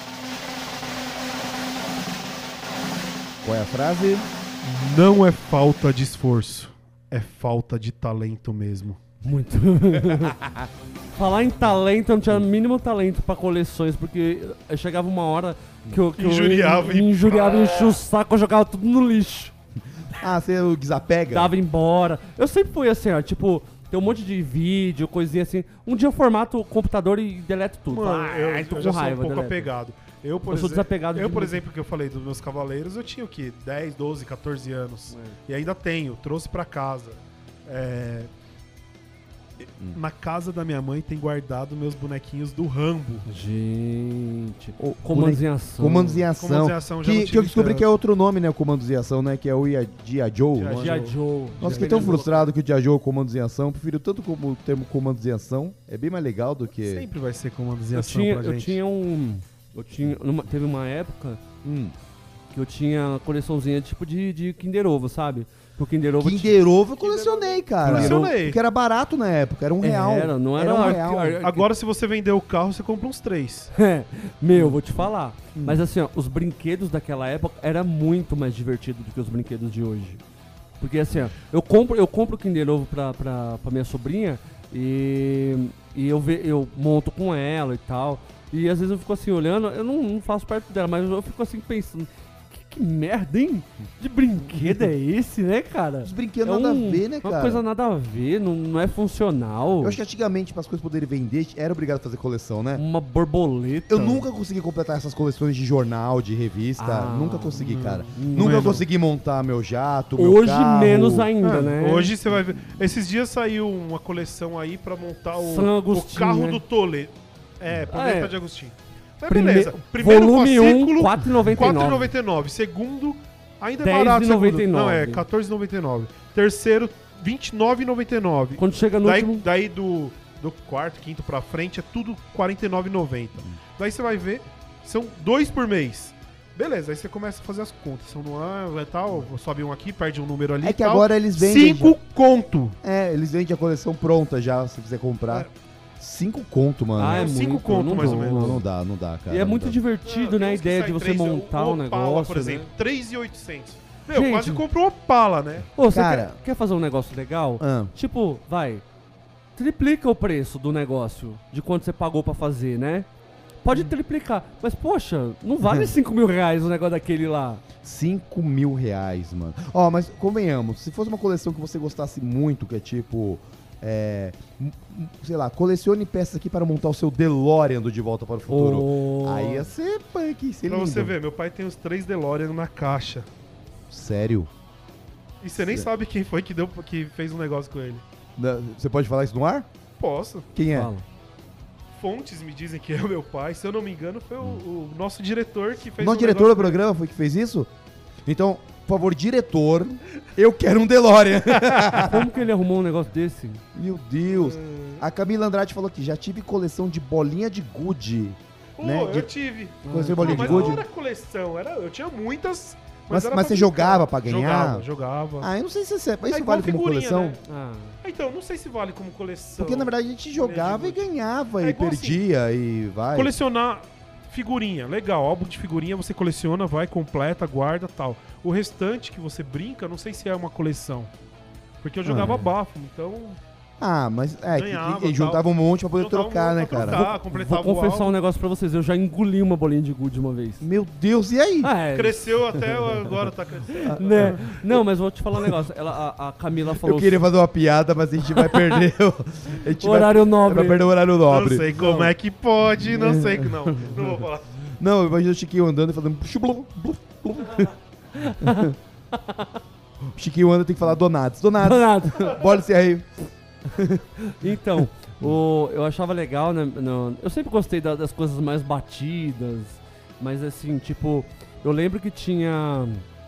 Qual é a frase? Não é falta de esforço, é falta de talento mesmo. Muito. Falar em talento, eu não tinha o mínimo talento pra coleções, porque chegava uma hora que eu injuriava, enchia o saco, eu jogava tudo no lixo. Você desapega? Dava embora. Eu sempre fui assim, ó, tipo, tem um monte de vídeo, coisinha assim. Um dia eu formato o computador e deleto tudo. Mano, eu tô com já raiva, sou um pouco deleto. apegado. Eu sou desapegado. Por exemplo, que eu falei dos meus cavaleiros, eu tinha o quê? 10, 12, 14 anos. E ainda tenho, trouxe pra casa. Na casa da minha mãe tem guardado meus bonequinhos do Rambo. Gente. Comandos em ação. Comandos em ação. Que eu descobri que é outro nome, né? Comandos em ação, né? Que é o G.I. Joe. Nossa, fiquei tão frustrado que o G.I. Joe é Comandos em ação. Eu prefiro tanto como o termo Comandos em ação. É bem mais legal do que... Sempre vai ser Comandos em ação pra gente. Teve uma época que eu tinha coleçãozinha tipo de Kinder Ovo, sabe? O Kinder Ovo eu colecionei, cara. Porque era barato na época, era R$1. Não era R$1. Agora, se você vender o carro, você compra uns 3. Vou te falar. Mas assim, ó, os brinquedos daquela época era muito mais divertido do que os brinquedos de hoje. Porque assim, ó, eu compro o Kinder Ovo pra minha sobrinha e eu monto com ela e tal. E às vezes eu fico assim olhando, eu não faço perto dela, mas eu fico assim pensando, Que merda, hein? De brinquedo é esse, né, cara? Os brinquedos nada a ver, né, cara? Uma coisa nada a ver, não é funcional. Eu acho que antigamente, para as coisas poderem vender, era obrigado a fazer coleção, né? Uma borboleta. Eu nunca consegui completar essas coleções de jornal, de revista. Nunca consegui, cara. Nunca consegui montar meu jato, meu Hoje carro. menos ainda, né? Hoje você vai ver. Esses dias saiu uma coleção aí pra montar o carro, né? do Toledo. Planeta de Agostinho. Mas beleza. Primeiro volume fascículo, 4,99. Segundo, ainda é 10,99. barato. Segundo, não, é 14,99. Terceiro, 29,99. Quando chega no último... Daí do quarto, quinto pra frente, é tudo 49,90. Daí você vai ver, são 2 por mês. Beleza, aí você começa a fazer as contas. São no ano, tal, sobe um aqui, perde um número ali. É que agora eles vendem. 5 conto. Eles vendem a coleção pronta já, se quiser comprar. 5 conto, mano. É 5 muito, conto, mais ou menos. Não dá, cara. E é muito divertido, né? A ideia de você montar um negócio. Por exemplo, né? 3,800. Meu, Gente, quase comprou uma Opala, né? Ô, você Cara, quer fazer um negócio legal? Tipo, triplica o preço do negócio, de quanto você pagou pra fazer, né? Pode triplicar, mas poxa, não vale 5 mil reais o negócio daquele lá. 5 mil reais, mano. Ó, mas convenhamos, se fosse uma coleção que você gostasse muito, que é tipo... sei lá, colecione peças aqui para montar o seu DeLorean do De Volta para o Futuro. Aí ia ser punk, Pra você ver, meu pai tem os 3 DeLorean na caixa. Sério? E você nem sabe quem foi que fez um negócio com ele. Você pode falar isso no ar? Posso. Quem é? Fala. Fontes me dizem que é o meu pai. Se eu não me engano, foi o nosso diretor que fez Nosso diretor do programa foi que fez isso? Então, por favor, diretor, eu quero um DeLorean. Como que ele arrumou um negócio desse? Meu Deus. A Camila Andrade falou aqui, já tive coleção de bolinha de gude. Né? Eu tive. Coleção de bolinha de mas gude? não era coleção, eu tinha muitas. Mas era você pra jogava pra ganhar? Jogava. Ah, eu não sei se isso Mas vale como figurinha, coleção. né? Então, não sei se vale como coleção. Porque na verdade a gente jogava e ganhava, e igual perdia e vai. Colecionar figurinha, legal. Álbum de figurinha você coleciona, vai, completa, guarda e tal. O restante que você brinca, não sei se é uma coleção. Porque eu jogava bafo, então... Ah, mas ganhava, que juntava um monte pra poder Juntava trocar, né, pra cara? trocar, completava Vou confessar o álbum. um negócio pra vocês, eu já engoli uma bolinha de gude uma vez. Meu Deus, e aí? Cresceu até agora, tá crescendo. Né? Não, mas vou te falar um negócio. A Camila falou... Eu queria fazer uma piada, mas a gente vai perder o horário nobre. Vai perder o horário nobre. Não sei como é que pode, não sei que não. Não vou falar. Não, imagina o Chiquinho andando e fazendo... O Chiquinho anda e tem que falar Donados. Bola esse aí. Então, eu achava legal, né? Eu sempre gostei das coisas mais batidas, mas assim, tipo, eu lembro que tinha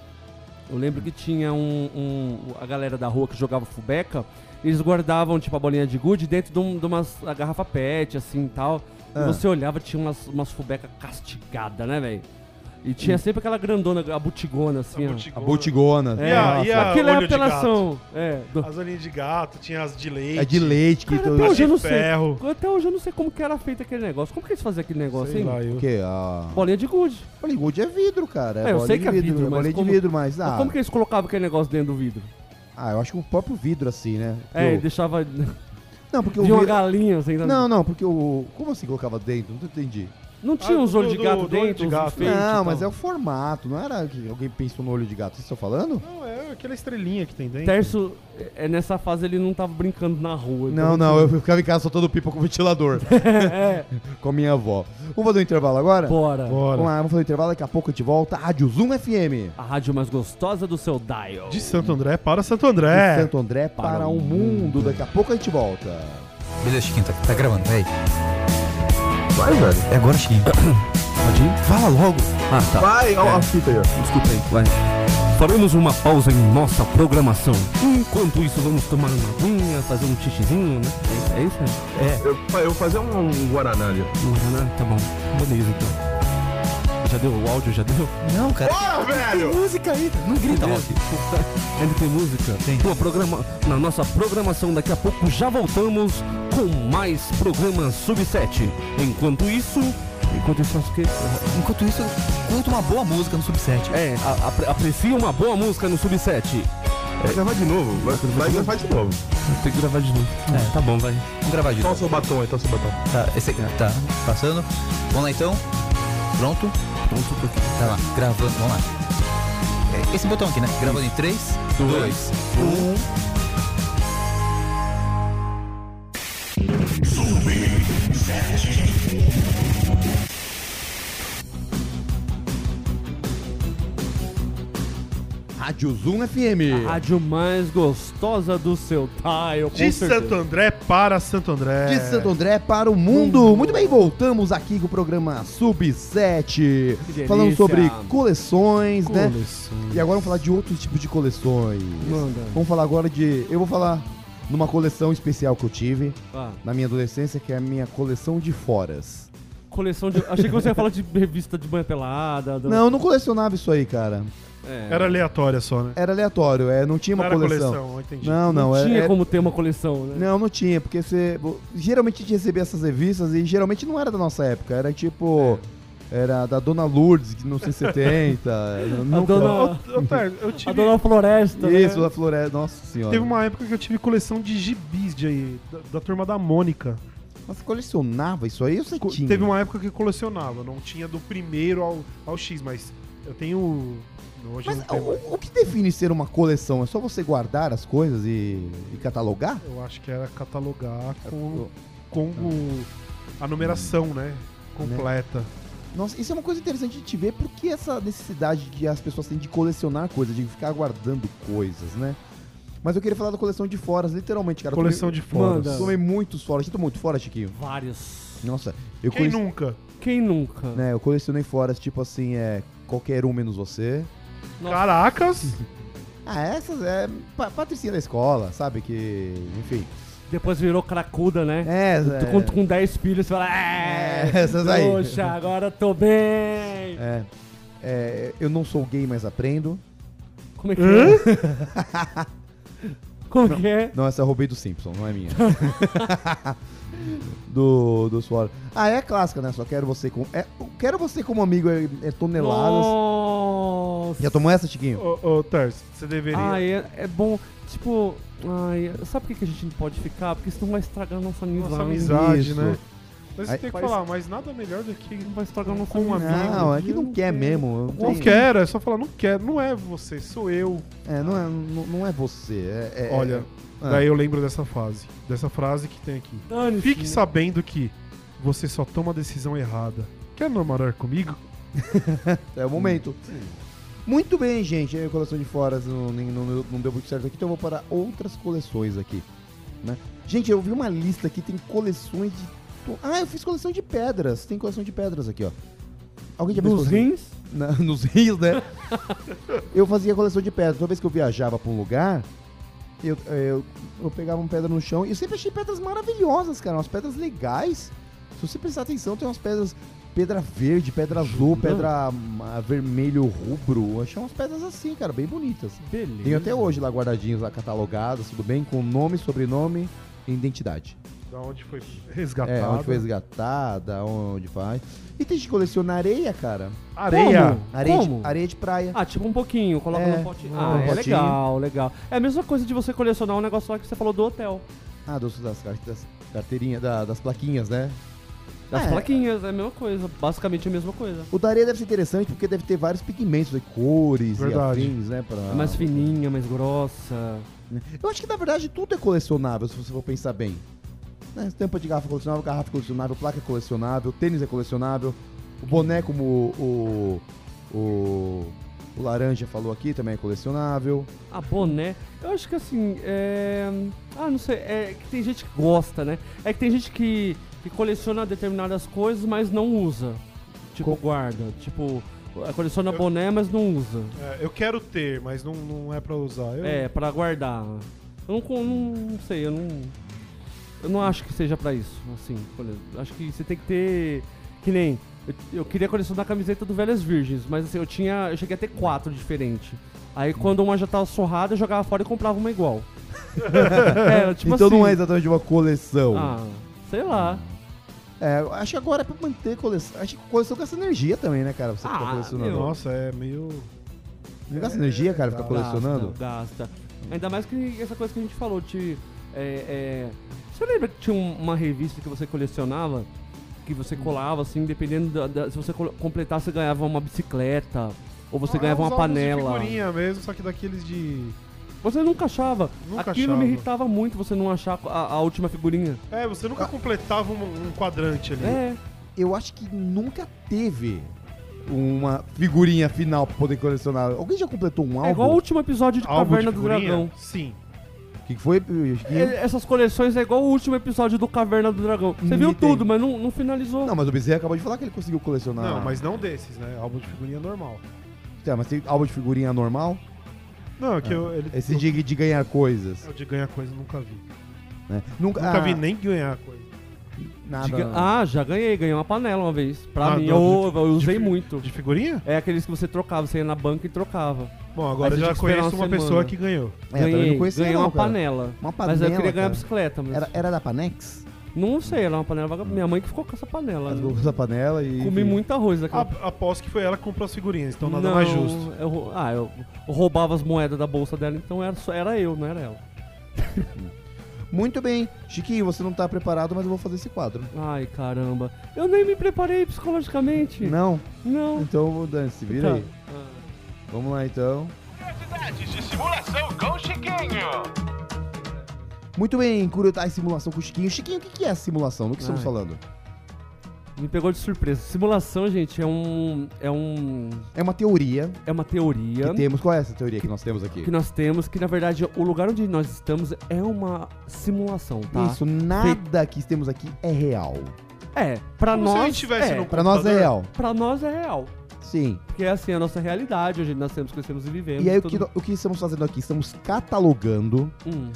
a galera da rua que jogava fubeca, eles guardavam, tipo, a bolinha de gude dentro de uma garrafa pet, assim, e tal. E você olhava, tinha umas fubeca castigadas, né, velho? E tinha sempre aquela grandona, a butigona, assim, A butigona. E a aquilo é olho de apelação. As olhinhas de gato, tinha as de leite. É de leite. Que Cara, até hoje eu não sei. ferro. Até hoje eu não sei como que era feito aquele negócio. Como que eles faziam aquele negócio, Sei hein? lá, eu. O quê? Bolinha de gude. Bolinha de gude é vidro, cara. Eu bolinha sei de que é vidro, mas bolinha como- de vidro, mas... Mas como que eles colocavam aquele negócio dentro do vidro? Eu acho que o próprio vidro, assim, né? Deixava... Não, porque de o uma vidro... galinha, assim. Não, porque o... Como assim colocava dentro? Não entendi. Não tinha uns olhos de gato do olho dentro? de gato. Não, mas é o formato. Não era que alguém pensou no olho de gato. Vocês estão falando? Não, é aquela estrelinha que tem dentro. Terço, nessa fase ele não tava brincando na rua. Não, eu ficava em casa soltando pipa com ventilador. Com a minha avó. Vamos fazer um intervalo agora? Bora. Vamos lá, vamos fazer um intervalo. Daqui a pouco a gente volta. Rádio Zoom FM. A rádio mais gostosa do seu dial. De Santo André para Santo André. De Santo André para o mundo. Daqui a pouco a gente volta. Beleza, Chiquinho, tá gravando, vai. Vai, velho. É agora, Chiquinho. Pode ir? Fala logo. Ah, tá. Vai, ó a fita aí, ó. Desculpa aí, vai. Faremos uma pausa em nossa programação. Enquanto isso, vamos tomar uma aguinha, fazer um xixizinho, né? É isso, né? Eu vou fazer um Guaraná ali. Tá bom. Beleza, então. Já deu o áudio? Já deu? Não, cara. Bora, velho! Tem música aí. Não grita, Rock. Ainda tem música? Tem. Na nossa programação, daqui a pouco já voltamos com mais programa Sub7. Enquanto isso, faz o quê? Enquanto isso, curta uma boa música no Sub7. Aprecia uma boa música no Sub7. Vai gravar de novo. Vai gravar de novo. Tem que gravar de novo. Tá bom, vai. Vamos gravar de Toma novo. seu batom aí, toma seu batom. Tá, esse aqui. Tá, passando. Vamos lá então. Pronto. pronto porque... Tá lá, gravando, vamos lá. Esse botão aqui, né? Gravando em 3, 2, 1. Rádio Zoom FM. A rádio mais gostosa do seu dial, com De certeza. Santo André para Santo André. De Santo André para o mundo. Muito bem, voltamos aqui com o programa Sub7. delícia. Falando sobre coleções, né? Coleções. E agora vamos falar de outros tipos de coleções. Manda. Vamos falar agora de... Eu vou falar numa coleção especial que eu tive Ah, na minha adolescência, que é a minha coleção de foras. coleção de... Achei que você ia falar de revista de banha pelada. Não, eu não colecionava isso aí, cara. Era aleatória só, né? Era aleatório, não tinha uma Não era coleção. coleção, eu entendi. Não, tinha como ter uma coleção, né? Não tinha, porque você... Geralmente a gente recebia essas revistas e geralmente não era da nossa época, era tipo... Era da Dona Lourdes, de 1970. Eu tive... A Dona Floresta, Isso, né? da Floresta, nossa senhora. Teve uma época que eu tive coleção de gibis da turma da Mônica. Mas você colecionava isso aí ou você tinha? Teve uma época que eu colecionava, não tinha do primeiro ao X, mas eu tenho... Hoje Mas não tem mais. o que define ser uma coleção? É só você guardar as coisas e catalogar? Eu acho que era catalogar com a numeração, né? Completa. Nossa, isso é uma coisa interessante de te ver, porque essa necessidade que as pessoas têm de colecionar coisas, de ficar guardando coisas, né? Mas eu queria falar da coleção de foras, literalmente, cara. Coleção de foras. Eu tomei muitos foras. Você tomou muito fora, Chiquinho? Vários. Nossa, Quem nunca? Quem nunca? Né, eu colecionei foras, tipo assim, qualquer um menos você. Nossa. Caracas! Essas patricinha da escola, sabe? Que, enfim. Depois virou cracuda, né? Com 10 filhos, você fala... essas aí. Poxa, agora tô bem. Eu não sou gay, mas aprendo. Como é que é? Como que é? Não, essa eu roubei do Simpson, não é minha. do Suora. É clássica, né? Só quero você como... quero você como amigo toneladas. Nossa. Já tomou essa, Chiquinho? Ô, Ters, você deveria... É bom, tipo... sabe por que a gente não pode ficar? Porque senão vai estragar a nossa amizade. Nossa amizade, Isso. né? Mas você Aí, tem que falar, mas nada melhor do que... Não vai estragar a nossa com um amigo. Não, é que não quer mesmo. Não quero, é só falar, não quero. Não é você, sou eu. Não é você. Olha, daí eu lembro dessa frase que tem aqui. Fique sabendo que você só toma a decisão errada. Quer namorar comigo? É o momento. Muito bem, gente. A coleção de foras não deu muito certo aqui, então eu vou para outras coleções aqui, né? Gente, eu vi uma lista aqui, tem coleções de... eu fiz coleção de pedras. Tem coleção de pedras aqui, ó. Alguém já fez Nos rins? Nos rins, né? Eu fazia coleção de pedras. Toda vez que eu viajava pra um lugar, eu pegava uma pedra no chão e eu sempre achei pedras maravilhosas, cara. Umas pedras legais. Se você prestar atenção, tem umas pedras... Pedra verde, pedra azul, pedra vermelho rubro. Eu achei umas pedras assim, cara, bem bonitas. Beleza. Tem até hoje lá guardadinhos, lá catalogadas, tudo bem? Com nome, sobrenome e identidade. Da onde foi resgatada. Onde foi resgatada, onde faz. E tem gente que coleciona areia, cara. Areia? Como? Areia de praia. Tipo um pouquinho, coloca no potinho. no potinho. Legal. É a mesma coisa de você colecionar um negócio lá que você falou do hotel. Das carteirinhas, das plaquinhas, né? Das plaquinhas, é a mesma coisa, basicamente a mesma coisa. O da areia deve ser interessante porque deve ter vários pigmentos, cores e afins, né? É mais fininha, mais grossa. Eu acho que na verdade tudo é colecionável, se você for pensar bem. Né? Tampa de garrafa colecionável, garrafa colecionável, placa é colecionável, tênis é colecionável, o boné, como o Laranja falou aqui, também é colecionável. Boné, eu acho que assim, não sei, é que tem gente que gosta, né? É que tem gente que coleciona determinadas coisas, mas não usa. Tipo, guarda. Tipo, coleciona boné, mas não usa. Eu quero ter, mas não é pra usar. Pra guardar. Eu não sei, eu não acho que seja pra isso, assim. Acho que você tem que ter... Que nem... Eu queria colecionar a camiseta do Velhas Virgens, mas assim, eu cheguei a ter 4 diferentes. Aí quando uma já tava surrada, eu jogava fora e comprava uma igual. Tipo então assim, não é exatamente uma coleção. Sei lá. Acho que agora é pra manter coleção. Acho que coleção gasta energia também, né, cara? Você ficar colecionando. Nossa, é meio... Não gasta energia, cara, ficar colecionando? Gasta. Ainda mais que essa coisa que a gente falou, você lembra que tinha uma revista que você colecionava que você colava, assim, dependendo se você completar, você ganhava uma bicicleta, ou você ganhava uma panela. De figurinha mesmo, só que daqueles de... Você nunca achava. Nunca Aquilo achava. me irritava muito, você não achar a última figurinha. Você nunca completava um quadrante ali. Eu acho que nunca teve uma figurinha final pra poder colecionar. Alguém já completou um álbum? É igual o último episódio de Álbum Caverna de do figurinha? Dragão. Sim. O que foi? Essas coleções é igual o último episódio do Caverna do Dragão. Você viu tudo, mas não finalizou. Não, mas o Bezerra acabou de falar que ele conseguiu colecionar. Não, mas não desses, né? Álbum de figurinha normal. Mas tem álbum de figurinha normal? Não, que Esse de ganhar coisas. De ganhar coisa eu nunca vi. Nunca vi nem ganhar coisa. Nada. Já ganhei uma panela uma vez. Pra mim, eu usei muito. De figurinha? É aqueles que você trocava, você ia na banca e trocava. Bom, agora eu já conheço uma pessoa que ganhou. Ganhei uma panela. Uma panela. Mas eu queria ganhar a bicicleta. Mas... Era da Panex? Não sei, era uma panela vagabunda. Minha mãe que ficou com essa panela. Ela ficou com essa panela e... Comi muito arroz daquela. Aposto que foi ela que comprou as figurinhas, então nada mais justo. Eu roubava as moedas da bolsa dela, então era eu, não era ela. Muito bem. Chiquinho, você não tá preparado, mas eu vou fazer esse quadro. Ai, caramba. Eu nem me preparei psicologicamente. Não? Não. Então, Dan, se vira aí. Vamos lá, então. Curiosidades de simulação com Chiquinho. Muito bem, curiosidade simulação com o Chiquinho. Chiquinho, o que é a simulação? Do que estamos falando? Me pegou de surpresa. Simulação, gente, é uma teoria. É uma teoria. Que temos. Qual é essa teoria que nós temos aqui? Que nós temos, que na verdade o lugar onde nós estamos é uma simulação, tá? Isso, nada que temos aqui é real. Pra nós. Se a gente tivesse no pra nós é real. Pra nós é real. Sim. Porque é assim a nossa realidade, onde nós temos, crescemos e vivemos. E aí o que estamos fazendo aqui? Estamos catalogando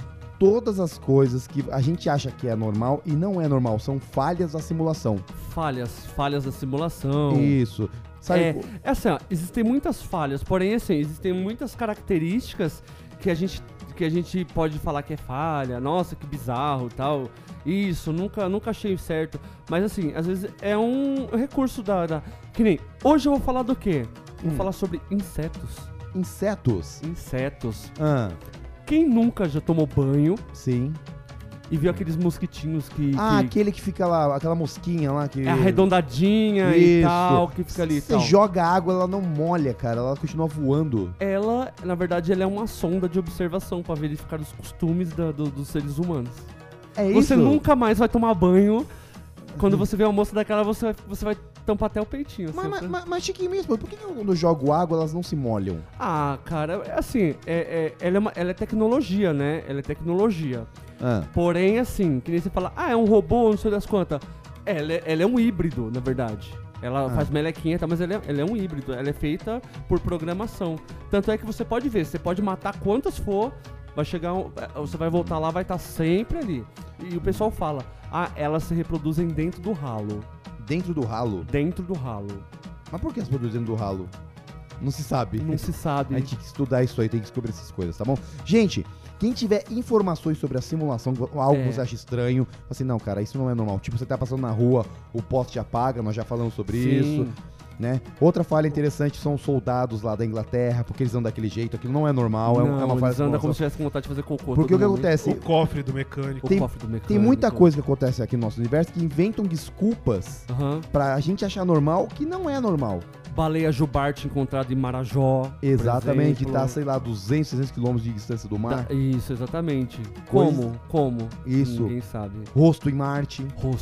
todas as coisas que a gente acha que é normal e não é normal. São falhas da simulação. Falhas da simulação. Isso. Sabe? É assim, ó, existem muitas falhas, porém assim, existem muitas características que a gente pode falar que é falha. Nossa, que bizarro, tal. Isso, nunca achei certo. Mas assim, às vezes é um recurso que nem, hoje eu vou falar do quê? Vou falar sobre insetos. Insetos? Insetos. Quem nunca já tomou banho? Sim. E viu aqueles mosquitinhos que... aquele que fica lá, aquela mosquinha lá que... É arredondadinha e tal, que fica ali e tal. Você joga água, ela não molha, cara, ela continua voando. Ela, na verdade, ela é uma sonda de observação pra verificar os costumes dos seres humanos. É isso? Você nunca mais vai tomar banho. Quando você vê uma moça daquela, você vai tampar até o peitinho. Mas Chiquinho mesmo, por que quando eu jogo água elas não se molham? Cara, assim, ela é tecnologia, né? Ela é tecnologia. Porém, assim, que nem você fala, é um robô, não sei das quantas. Ela é um híbrido, na verdade. Ela faz melequinha, mas ela é um híbrido. Ela é feita por programação. Tanto é que você pode ver, você pode matar quantas for, vai chegar você vai voltar lá, vai estar sempre ali. E o pessoal fala, elas se reproduzem dentro do ralo. Dentro do ralo? Dentro do ralo. Mas por que se produzem dentro do ralo? Não se sabe. Não se sabe. A gente tem que estudar isso aí, tem que descobrir essas coisas, tá bom? Gente, quem tiver informações sobre a simulação, algo que você acha estranho, assim, não, cara, isso não é normal. Tipo, você tá passando na rua, o poste apaga, nós já falamos sobre isso, né? Outra falha interessante são os soldados lá da Inglaterra, porque eles andam daquele jeito, aquilo não é normal, é uma falha eles andam como se tivesse com vontade de fazer cocô. Porque o que acontece? O cofre do mecânico. Tem muita coisa que acontece aqui no nosso universo que inventam desculpas pra gente achar normal que não é normal. Baleia jubarte encontrada em Marajó. Exatamente, tá, sei lá, 200, 300 quilômetros de distância do mar. Isso, exatamente. Como? Isso. Ninguém sabe. Rosto em Marte.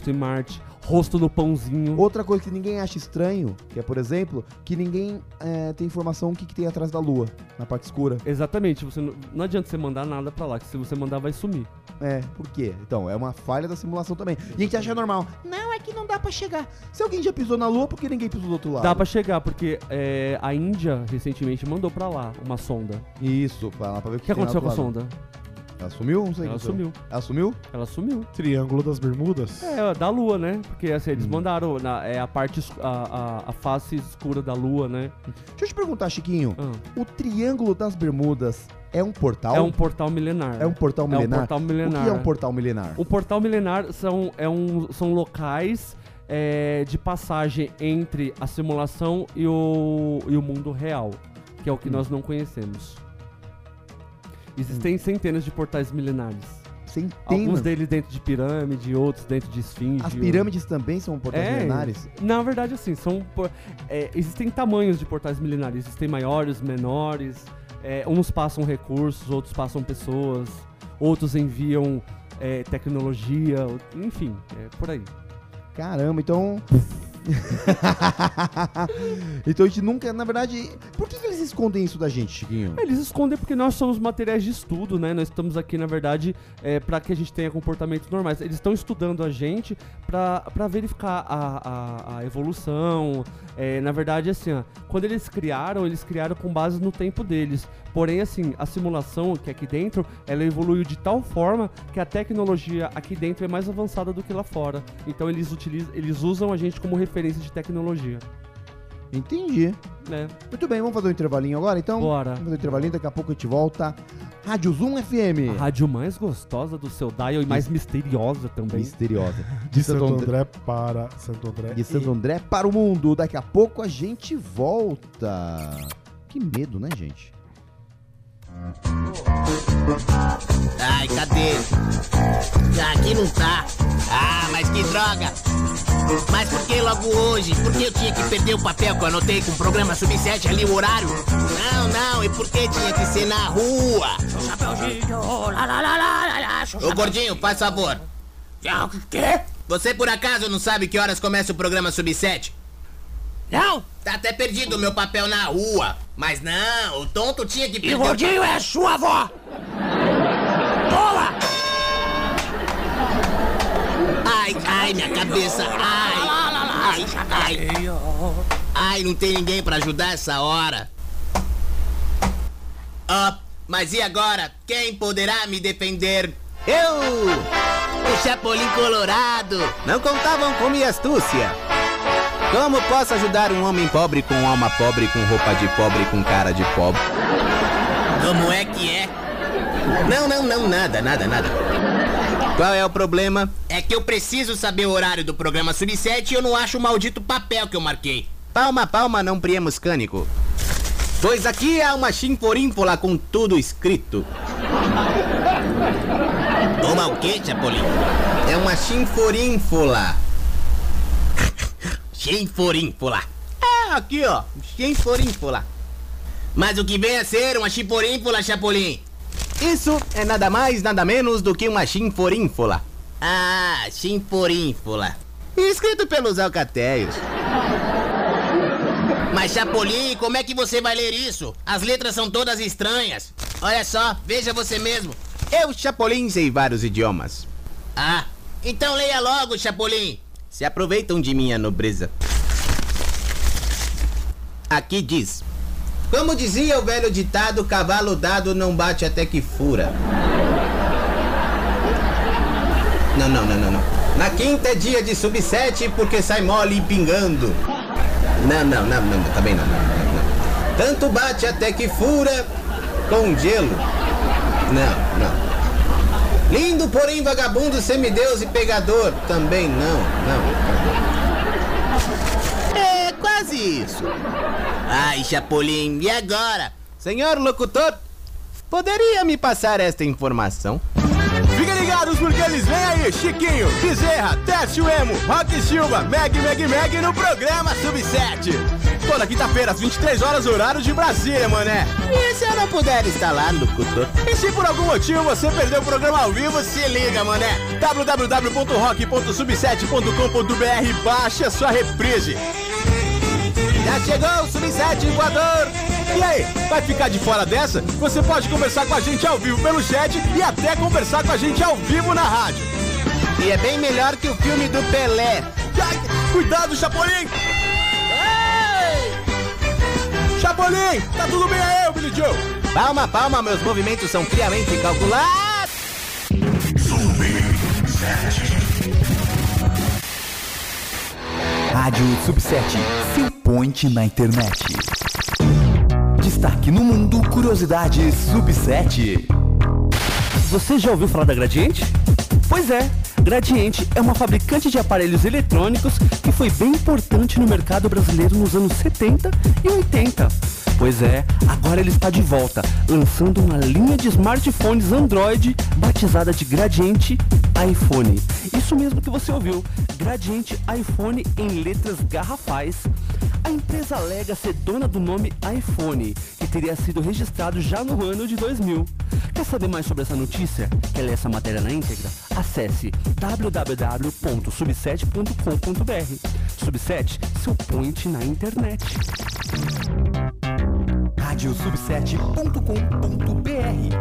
Rosto no pãozinho. Outra coisa que ninguém acha estranho, que é, por exemplo, que ninguém tem informação o que tem atrás da Lua, na parte escura. Exatamente, não adianta você mandar nada pra lá, que se você mandar vai sumir. Por quê? Então, é uma falha da simulação também. E a gente acha normal. Não, é que não dá pra chegar. Se alguém já pisou na Lua, por que ninguém pisou do outro lado? Dá pra chegar, porque a Índia recentemente mandou pra lá uma sonda. Isso, pra ver o que aconteceu com a sonda. Ela sumiu? Não sei. Ela sumiu. Ela sumiu? Ela sumiu. Triângulo das Bermudas? Da Lua, né? Porque assim, eles mandaram a parte, a face escura da Lua, né? Deixa eu te perguntar, Chiquinho. O Triângulo das Bermudas é um portal? É um portal milenar. É um portal milenar? É um portal milenar. O que é um portal milenar? O portal milenar são locais de passagem entre a simulação e o mundo real, que é o que nós não conhecemos. Existem centenas de portais milenares. Centenas. Alguns deles dentro de pirâmide, outros dentro de esfinge. As pirâmides também são portais milenares? Na verdade, assim, existem tamanhos de portais milenares. Existem maiores, menores. Uns passam recursos, outros passam pessoas. Outros enviam tecnologia. Enfim, por aí. Caramba, então... Então a gente nunca, na verdade... Por que eles escondem isso da gente, Chiquinho? Eles escondem porque nós somos materiais de estudo, né? Nós estamos aqui, na verdade, para que a gente tenha comportamentos normais. Eles estão estudando a gente para verificar a evolução. Na verdade, assim, ó, quando eles criaram com base no tempo deles. Porém, assim, a simulação que é aqui dentro, ela evoluiu de tal forma que a tecnologia aqui dentro é mais avançada do que lá fora. Então eles usam a gente como referência de tecnologia. Entendi. Muito bem, vamos fazer um intervalinho agora, então? Bora. Vamos fazer um intervalinho, daqui a pouco a gente volta. Rádio Zoom FM. A rádio mais gostosa do seu dial e mais misteriosa também. Misteriosa. De Santo André para Santo André. De Santo André para o mundo. Daqui a pouco a gente volta. Que medo, né, gente? Ai, cadê? Aqui não tá. Ah, mas que droga. Mas por que logo hoje? Por que eu tinha que perder o papel que eu anotei com o programa Sub7 ali, o horário? Não, e por que tinha que ser na rua? Ô, gordinho, faz favor. O quê? Você por acaso não sabe que horas começa o programa Sub7? Não? Tá até perdido o meu papel na rua. Mas não, o tonto tinha que perder... E o gordinho é sua avó! Bola! Ai, minha cabeça! Ai, não tem ninguém pra ajudar essa hora. Mas e agora? Quem poderá me defender? Eu! O Chapolin Colorado! Não contavam com minha astúcia. Como posso ajudar um homem pobre com alma pobre, com roupa de pobre, com cara de pobre? Como é que é? Não, nada. Qual é o problema? É que eu preciso saber o horário do programa Sub7 e eu não acho o maldito papel que eu marquei. Palma, não priemos cânico. Pois aqui há uma chinforínfola com tudo escrito. Uma o quê, Chapolin? É uma chinforínfola. Chinforínfola. Aqui, ó. Chinforínfola. Mas o que vem a ser uma chinforínfola, Chapolin? Isso é nada mais, nada menos do que uma chinforínfola. Ah, chinforínfola. Escrito pelos alcateios. Mas, Chapolin, como é que você vai ler isso? As letras são todas estranhas. Olha só, veja você mesmo. Eu, Chapolin, sei vários idiomas. Ah, então leia logo, Chapolin. Se aproveitam de minha nobreza. Aqui diz: como dizia o velho ditado, cavalo dado não bate até que fura. Não. Na quinta é dia de Sub7 porque sai mole e pingando. Não, também não. Tanto bate até que fura com gelo. Não. Lindo, porém vagabundo, semideus e pegador. Também não. É quase isso. Ai, Chapolin, e agora? Senhor locutor, poderia me passar esta informação? Fiquem ligados porque eles vêm aí, Chiquinho, Bezerra, Técio Emo, Rock Silva, Meg no programa Sub7. Toda quinta-feira, às 23 horas, horário de Brasília, mané. E se eu não puder estar lá, locutor? E se por algum motivo você perdeu o programa ao vivo, se liga, mané. www.rock.sub7.com.br, baixa sua reprise. Já chegou o Sub7 voador. E aí, vai ficar de fora dessa? Você pode conversar com a gente ao vivo pelo chat e até conversar com a gente ao vivo na rádio. E é bem melhor que o filme do Pelé. Ai, cuidado, Chapolin! Chapolin, tá tudo bem aí, Billy Joe? Palma, meus movimentos são friamente calculados. Rádio Sub7, seu point na internet. Destaque no mundo, curiosidades Sub7. Você já ouviu falar da Gradiente? Pois é, Gradiente é uma fabricante de aparelhos eletrônicos que foi bem importante no mercado brasileiro nos anos 70 e 80. Pois é, agora ele está de volta, lançando uma linha de smartphones Android batizada de Gradiente iPhone. Isso mesmo que você ouviu, Gradiente iPhone em letras garrafais. A empresa alega ser dona do nome iPhone, que teria sido registrado já no ano de 2000. Quer saber mais sobre essa notícia? Quer ler essa matéria na íntegra? Acesse www.sub7.com.br. Sub7, seu point na internet. Radiosub7.com.br.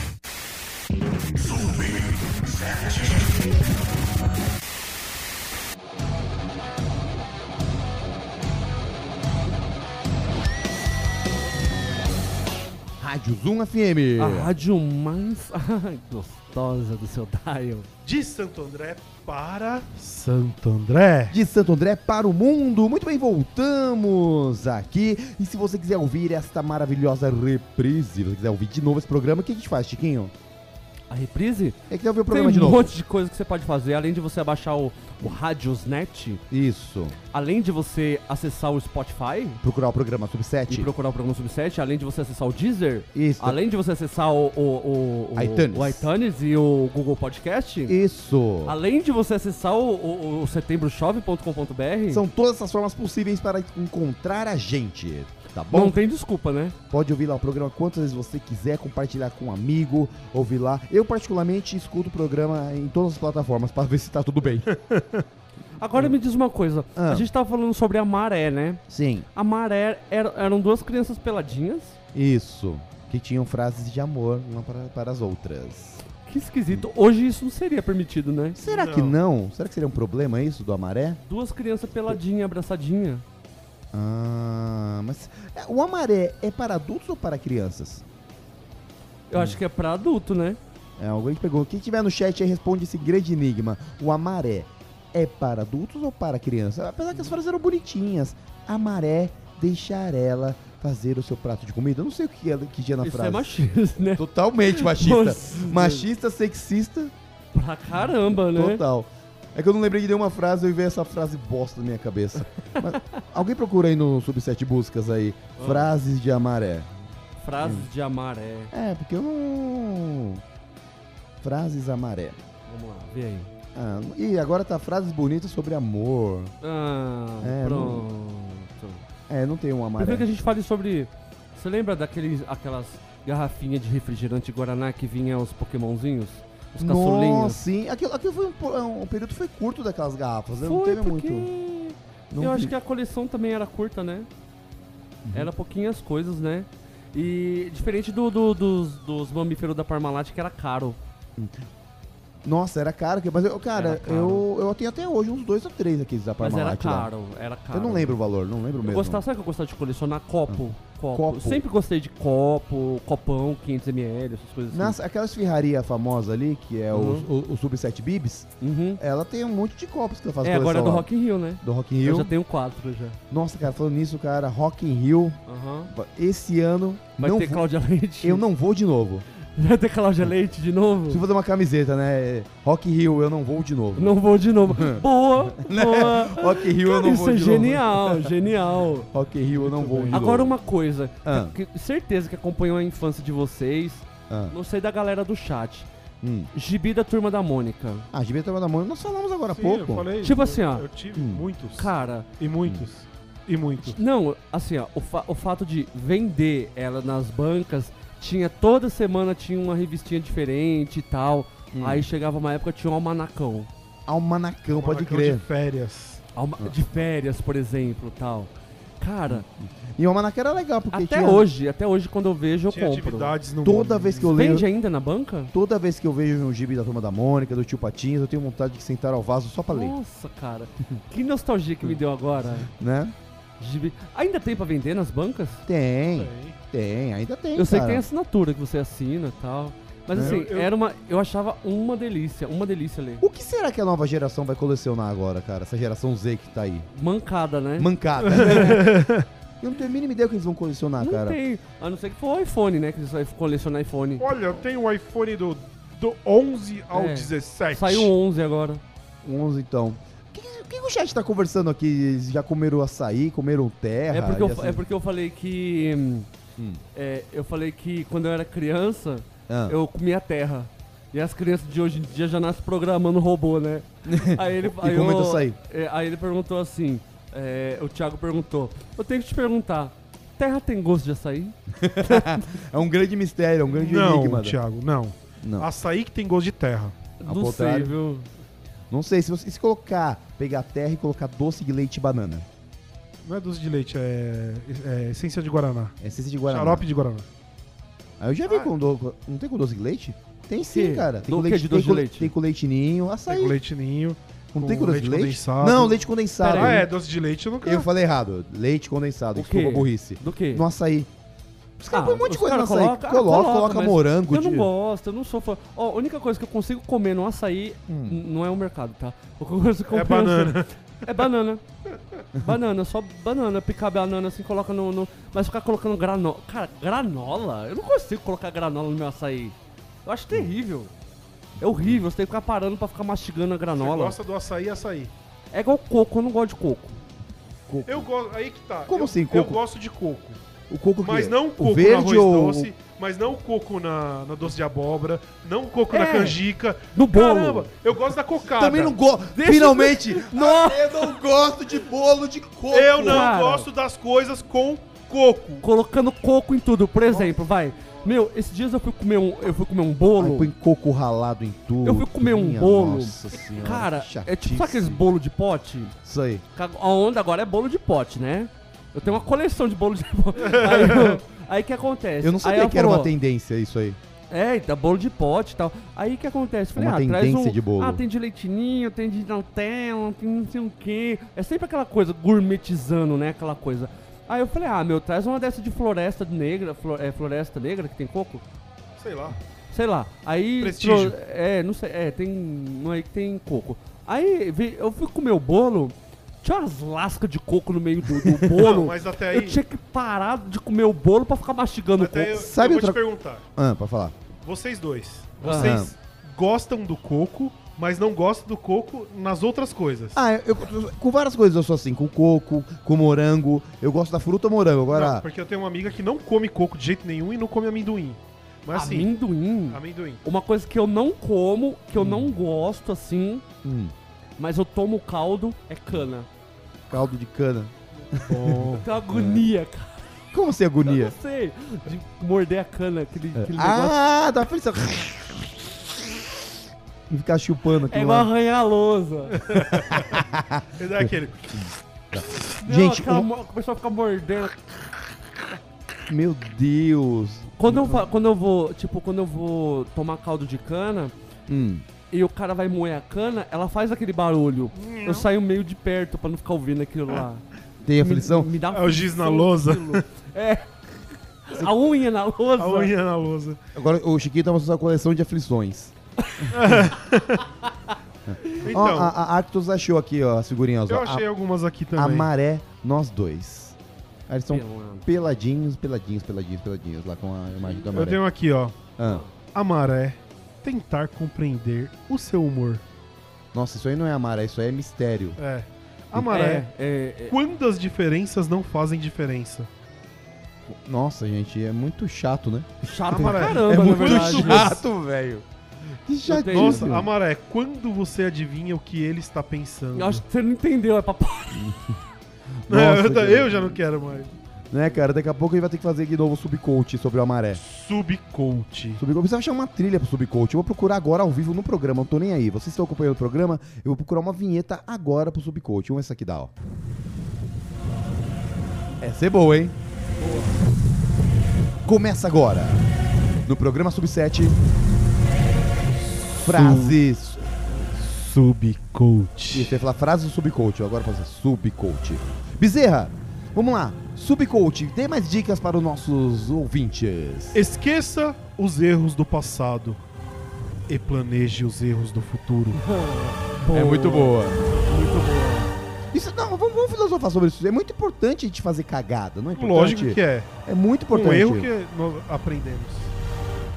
Rádio Zoom FM. A rádio mais gostosa do seu dial. De Santo André para Santo André. De Santo André para o mundo. Muito bem, voltamos aqui. E se você quiser ouvir esta maravilhosa reprise, se você quiser ouvir de novo esse programa, o que a gente faz, Chiquinho? A reprise? É que ouvir o programa de Tem um novo. monte de coisa que você pode fazer, além de você abaixar o Radiosnet. Isso. Além de você acessar o Spotify. Procurar o programa Sub7. E procurar o programa Sub7. Além de você acessar o Deezer. Isso. Além de você acessar o iTunes e o Google Podcast. Isso. Além de você acessar o setembrochove.com.br. São todas essas formas possíveis para encontrar a gente. Tá bom? Não tem desculpa, né? Pode ouvir lá o programa quantas vezes você quiser, compartilhar com um amigo, ouvir lá. Eu, particularmente, escuto o programa em todas as plataformas para ver se tá tudo bem. Agora me diz uma coisa. A gente tava falando sobre a Maré, né? Sim. A Maré eram duas crianças peladinhas. Isso. Que tinham frases de amor uma para as outras. Que esquisito. Hoje isso não seria permitido, né? Será que não? Será que seria um problema isso do Amaré? Duas crianças peladinhas, abraçadinhas. Ah, mas o Amaré é para adultos ou para crianças? Eu acho que é para adulto, né? É, alguém que pegou. Quem tiver no chat aí responde esse grande enigma. O Amaré é para adultos ou para crianças? Apesar que as frases eram bonitinhas. Amaré, deixar ela fazer o seu prato de comida. Eu não sei o que tinha na Isso frase. é machista, né? Totalmente machista. Nossa. Machista, sexista. Pra caramba, né? Total. É que eu não lembrei de nenhuma frase, eu vi essa frase bosta na minha cabeça. Mas, alguém procura aí no Sub7 Buscas aí. Frases de Amaré. Frases de Amaré. É, porque eu não... Frases Amaré. Vamos lá, vê aí. Ah, e agora tá frases bonitas sobre amor. Ah, pronto. Não tem um Amaré. Prefiro que a gente fale sobre... Você lembra aquelas garrafinhas de refrigerante Guaraná que vinha os pokémonzinhos? Os caçulinhos? Nossa, sim. Aquilo foi um período foi curto daquelas garrafas. Não Foi, teve porque... muito. Não eu vi. acho que a coleção também era curta, né? Era pouquinhas coisas, né? E diferente dos mamíferos da Parmalat, que era caro. Nossa, era caro. Mas, cara, eu tenho até hoje uns 2 ou 3 aqui da Parmalat. Mas era caro. Eu não lembro o valor, não lembro mesmo. Sabe que eu gostava de colecionar? Copo. Copo. Sempre gostei de copo, copão, 500ml, essas coisas assim. Nossa, aquela esfirraria famosa ali, que é o Sub7 Bibs, ela tem um monte de copos que ela faz coleção agora é do lá. Rock in Rio, né? Do Rock in Rio. Eu já tenho 4 já. Nossa, cara, falando nisso, cara, Rock in Rio, esse ano... Vai ter Cláudia Leite. Eu não vou de novo. Vai ter Cláudia Leite de novo? Preciso fazer uma camiseta, né? Rock in Rio, eu não vou de novo. Não vou de novo. Boa, boa. Rock in Rio, eu não vou de novo. Isso é genial, genial. Rock in Rio, eu não vou de novo. Agora uma coisa, certeza que acompanhou a infância de vocês, não sei da galera do chat. Gibi da Turma da Mônica. Ah, Gibi da Turma da Mônica, nós falamos agora há Sim, pouco. Eu falei, tipo assim, ó. Eu tive muitos. Cara. E muitos. E muitos. Não, assim, ó. O fato de vender ela nas bancas, toda semana tinha uma revistinha diferente e tal. Aí chegava uma época, tinha um almanacão. Almanacão, pode crer. De férias. De férias, por exemplo, tal. Cara... E o almanac era legal, porque até hoje quando eu vejo, eu compro. Atividades no Toda vez que eu leio... Vende ainda na banca? Toda vez que eu vejo um gibi da Turma da Mônica, do Tio Patinhas, eu tenho vontade de sentar ao vaso só pra ler. Nossa, cara. Que nostalgia que me deu agora. Né? Gibi. Ainda tem pra vender nas bancas? Tem, ainda tem, Eu sei que tem assinatura que você assina e tal. Mas assim, eu achava uma delícia ler. O que será que a nova geração vai colecionar agora, cara? Essa geração Z que tá aí. Mancada, né? Mancada. Eu não tenho a mínima ideia o que eles vão colecionar, não cara. Não tem. A não ser que for o iPhone, né? Que eles vão colecionar iPhone. Olha, eu tenho o iPhone do 11 ao 17. Saiu o 11 agora. 11, então. que o chat tá conversando aqui? Já comeram açaí, comeram terra? É porque eu falei que... eu falei que quando eu era criança, eu comia terra. E as crianças de hoje em dia já nascem programando robô, né? Aí ele perguntou assim, o Thiago perguntou, eu tenho que te perguntar, terra tem gosto de açaí? É um grande mistério, é um grande enigma. Não, Thiago, não. Açaí que tem gosto de terra. Não sei, viu? Não sei, se você pegar terra e colocar doce de leite e banana. Não é doce de leite, é essência de guaraná. É essência de guaraná. Xarope de guaraná. Aí eu já vi não tem com doce de leite? Tem sim, cara. Tem com leite de doce de leite? Tem com leitinho, açaí. Tem com leitinho. Não tem com doce de leite? Condensado. Não, leite condensado. Doce de leite eu não quero. Eu falei errado. Leite condensado. Desculpa a burrice. Do quê? No açaí. Os caras põem um monte de coisa no açaí. Coloca morango. Eu não gosto, eu não sou fã. Ó, a única coisa que eu consigo comer no açaí não é o mercado, tá? É banana. É banana. Banana, só banana. Picar banana assim, coloca no... Mas ficar colocando granola... Cara, granola? Eu não consigo colocar granola no meu açaí. Eu acho terrível. É horrível, você tem que ficar parando pra ficar mastigando a granola. Você gosta do açaí? É igual coco, eu não gosto de coco. Eu gosto... Aí que tá. Como assim, coco? Eu gosto de coco. O coco mas que não o coco verde no arroz ou... doce, mas não o coco na doce de abóbora, não o coco na canjica. No bolo. Caramba, eu gosto da cocada. Também não gosto. Finalmente! Eu não gosto de bolo de coco. Eu não gosto das coisas com coco. Colocando coco em tudo. Por exemplo, vai. Meu, esses dias eu fui comer um bolo. Aí põe coco ralado em tudo. Eu fui comer um bolo. Nossa senhora. Cara, é tipo sabe aqueles bolo de pote? Isso aí. A onda agora é bolo de pote, né? Eu tenho uma coleção de bolo de pote. Aí que acontece? Eu não sabia que era uma tendência isso aí. Tá bolo de pote e tal. Aí que acontece? Falei, uma tendência de bolo. tem de leitinho, tem de Nutella, tem não sei o quê. É sempre aquela coisa gourmetizando, né? Aquela coisa. Aí eu falei, traz uma dessa de floresta negra, floresta negra que tem coco? Sei lá. Aí... Prestígio. Não sei, tem um aí que tem coco. Aí eu fui comer o bolo, tinha umas lascas de coco no meio do bolo. Não, mas até aí... Eu tinha que parar de comer o bolo pra ficar mastigando o coco. Sabe eu vou te perguntar. Pra falar. Vocês dois, vocês gostam do coco, mas não gostam do coco nas outras coisas. Com várias coisas eu sou assim, com coco, com morango. Eu gosto da fruta morango. Agora... Não, porque eu tenho uma amiga que não come coco de jeito nenhum e não come amendoim. Mas assim... Amendoim? Uma coisa que eu não como, que eu não gosto assim, mas eu tomo caldo, é cana. Caldo de cana. Eu tenho agonia, cara. Como assim agonia? Eu não sei. De morder a cana, aquele negócio. Dá aflição. E ficar chupando aqui. É igual arranhar a lousa. É daquele. Gente, o pessoal fica mordendo. Meu Deus. Quando eu vou tomar caldo de cana, e o cara vai moer a cana, ela faz aquele barulho. Eu saio meio de perto pra não ficar ouvindo aquilo lá. Tem aflição? Me dá é o giz na lousa. A unha na lousa. A unha na lousa. Agora o Chiquinho tá mostrando a coleção de aflições. Então, a Actos achou aqui, ó, as figurinhas. Eu achei algumas aqui também. A maré, nós dois. Aí eles são peladinhos lá com a imagem da maré. Eu tenho aqui, ó. A maré, tentar compreender o seu humor. Nossa, isso aí não é a maré, isso aí é mistério. A maré, quando as diferenças não fazem diferença. Nossa, gente, é muito chato, né? Chato pra caramba, é muito na verdade. chato, velho. Que chatinho. Nossa, a maré, quando você adivinha o que ele está pensando? Eu acho que você não entendeu, é papai. Eu já não quero mais. Né, cara? Daqui a pouco a gente vai ter que fazer de novo o subcoach sobre a maré. Subcoach. Precisa achar uma trilha pro subcoach. Eu vou procurar agora ao vivo no programa, não tô nem aí. Vocês estão acompanhando o programa, eu vou procurar uma vinheta agora pro subcoach. Vamos ver essa aqui dá, ó. Essa é boa, hein? Boa. Começa agora, no programa Sub7, frases subcoach. Você vai falar frases do subcoach, agora fazer subcoach. Bezerra, vamos lá. Subcoach, dê mais dicas para os nossos ouvintes. Esqueça os erros do passado e planeje os erros do futuro. É muito boa. Muito boa. Isso, não, vamos filosofar sobre isso. É muito importante a gente fazer cagada, não é importante? Lógico que é. É muito importante. Um erro que nós aprendemos.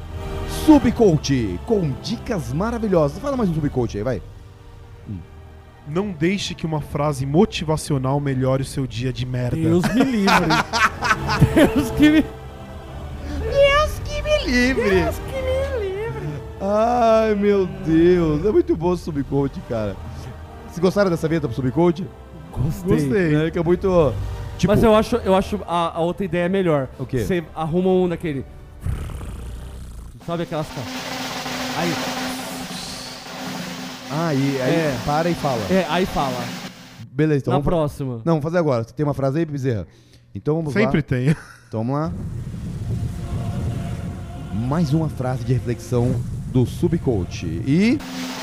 Subcoach, com dicas maravilhosas. Fala mais um subcoach aí, vai. Não deixe que uma frase motivacional melhore o seu dia de merda. Deus me livre. Deus que me... Deus que me livre. Deus que me livre. Ai, meu Deus. É muito bom o Subcode, cara. Vocês gostaram dessa vinheta pro Subcode? Gostei. Né? Que é muito... Tipo... Mas eu acho a outra ideia melhor. O quê? Você arruma um daquele... Sabe aquelas... Aí... Aí para e fala. Aí fala. Beleza, então Na próxima. Não, vamos fazer agora. Você tem uma frase aí, Bezerra? Então vamos lá. Sempre tem. Então vamos lá. Mais uma frase de reflexão do Subcoach. E...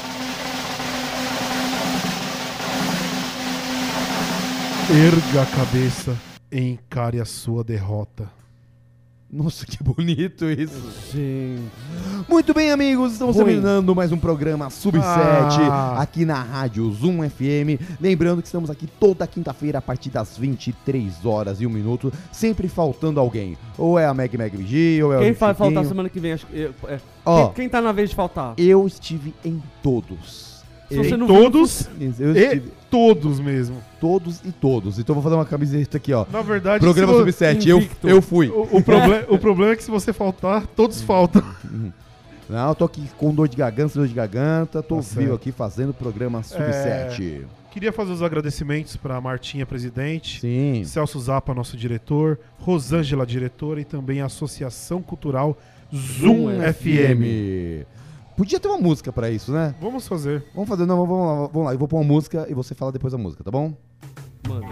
Erga a cabeça e encare a sua derrota. Nossa, que bonito isso. Gente. Muito bem, amigos, estamos terminando mais um programa Sub-7 aqui na Rádio Zoom FM. Lembrando que estamos aqui toda quinta-feira a partir das 23h01, sempre faltando alguém. Ou é a Meg Vigia, ou é Quem o vai faltar Chiquinho. semana que vem? Quem tá na vez de faltar? Eu estive em todos. Se você não todos eu e estive... todos mesmo. Todos e todos. Então vou fazer uma camiseta aqui, ó. Na verdade, programa se Sub-7, eu fui. O problema é que se você faltar, todos faltam. Não, eu tô aqui com dor de garganta, tô vivo certo. aqui fazendo o programa Sub-7. Queria fazer os agradecimentos para Martinha, presidente, Sim. Celso Zappa, nosso diretor, Rosângela, diretora, e também a Associação Cultural Zoom FM. Podia ter uma música pra isso, né? Vamos fazer. Vamos fazer, não, vamos lá. Eu vou pôr uma música e você fala depois a música, tá bom? Mano.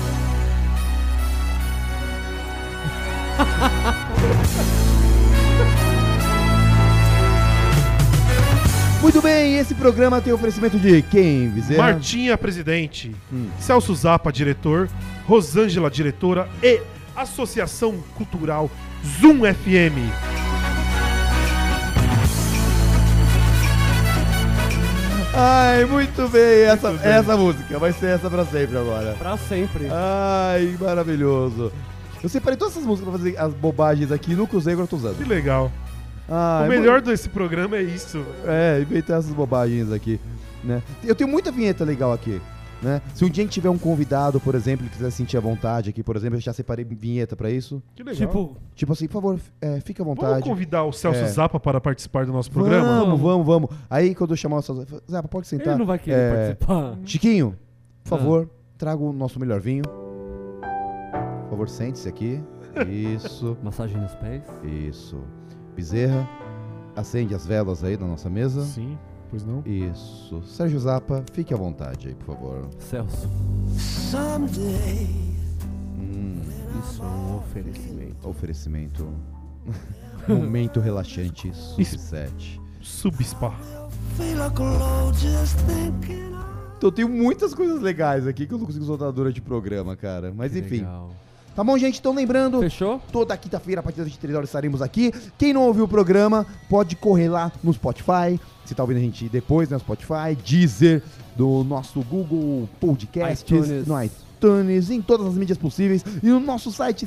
Muito bem, esse programa tem oferecimento de quem, Bezerra? Martinha, presidente, Celso Zappa, diretor, Rosângela, diretora, e Associação Cultural Zoom FM. Ai, muito bem, essa música vai ser essa pra sempre agora. Pra sempre. Ai, maravilhoso. Eu separei todas essas músicas pra fazer as bobagens aqui no Cruzeiro que eu tô usando. Que legal. Ai, o melhor desse programa é isso. Inventar essas bobagens aqui, né? Eu tenho muita vinheta legal aqui, né? Se um dia a gente tiver um convidado, por exemplo, que quiser sentir à vontade aqui, por exemplo, eu já separei vinheta pra isso. Que legal. Tipo assim, por favor, fique à vontade. Vamos convidar o Celso Zappa para participar do nosso programa? Vamos. Aí quando eu chamar o Celso Zappa, pode sentar. Ele não vai querer participar. Chiquinho, por favor, traga o nosso melhor vinho. Por favor, sente-se aqui. Isso. Massagem nos pés. Isso. Bezerra, acende as velas aí da nossa mesa. Sim, pois não. Isso. Sérgio Zappa, fique à vontade aí, por favor. Celso. Isso é um oferecimento. Oferecimento. Momento relaxante, Sub-7. Sub-Spa. Então tem muitas coisas legais aqui que eu não consigo soltar durante o programa, cara. Mas enfim. Legal. Tá bom, gente? Então lembrando, fechou? Toda quinta-feira, a partir das 23 horas, estaremos aqui. Quem não ouviu o programa, pode correr lá no Spotify. Você tá ouvindo a gente depois no Spotify, Deezer, do nosso Google Podcasts, no iTunes, em todas as mídias possíveis. E no nosso site,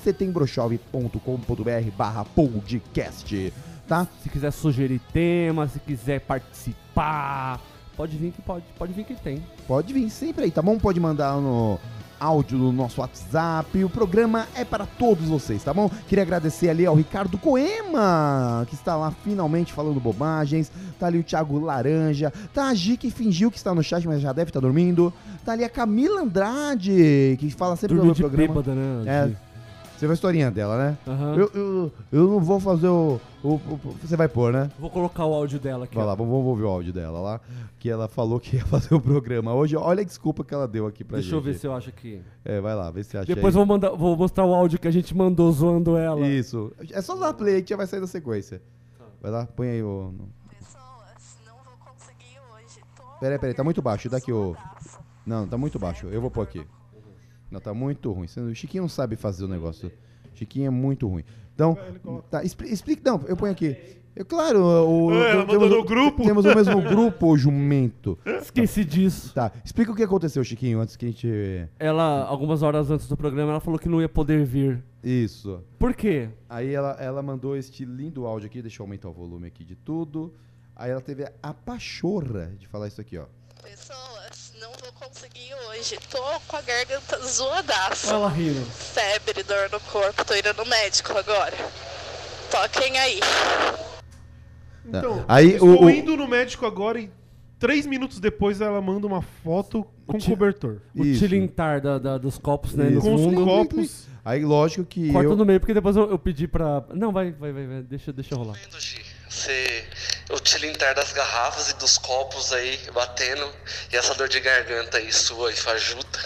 setembroshow.com.br/podcast, tá? Se quiser sugerir temas, se quiser participar, pode vir que tem. Pode vir sempre aí, tá bom? Pode mandar no áudio do nosso WhatsApp. O programa é para todos vocês, tá bom? Queria agradecer ali ao Ricardo Coema, que está lá finalmente falando bobagens. Tá ali o Thiago Laranja. Tá a Gi, que fingiu que está no chat, mas já deve estar dormindo. Tá ali a Camila Andrade, que fala sempre no programa. Bêbada, né? Você viu a historinha dela, né? Uhum. Eu não vou fazer você vai pôr, né? Vou colocar o áudio dela aqui. Vai lá, vamos ouvir o áudio dela lá. Que ela falou que ia fazer o programa hoje. Olha a desculpa que ela deu aqui pra gente. Deixa eu ver se eu acho aqui. Vai lá, vê se você acha. Depois aí. vou mostrar o áudio que a gente mandou zoando ela. Isso. É só dar play que já vai sair da sequência. Vai lá, põe aí o... Pessoas, não vou conseguir hoje. Peraí, tá muito baixo. Daqui o... Não, tá muito baixo. Eu vou pôr aqui. Não, tá muito ruim. O Chiquinho não sabe fazer o negócio. Chiquinho é muito ruim. Então, tá, explica. Não, eu ponho aqui. Claro, mandou no grupo. Temos o mesmo grupo, o jumento. Esqueci disso. Tá, explica o que aconteceu, Chiquinho, antes que a gente... Ela, algumas horas antes do programa, ela falou que não ia poder vir. Isso. Por quê? Aí ela mandou este lindo áudio aqui, deixa eu aumentar o volume aqui de tudo. Aí ela teve a pachorra de falar isso aqui, ó. Pessoas, Não vou conseguir hoje. Tô com a garganta zoadaça. Ela rindo. Febre, dor no corpo. Tô indo no médico agora. Toquem aí. Então, Aí, estou indo no médico agora e 3 minutos depois ela manda uma foto com cobertor. O tilintar dos copos, né? Isso. No Com os fundo. copos. Aí, lógico que Corta no meio, porque depois eu pedi pra... Não, vai. Deixa rolar. O tilintar das garrafas e dos copos aí batendo. E essa dor de garganta aí sua e fajuta.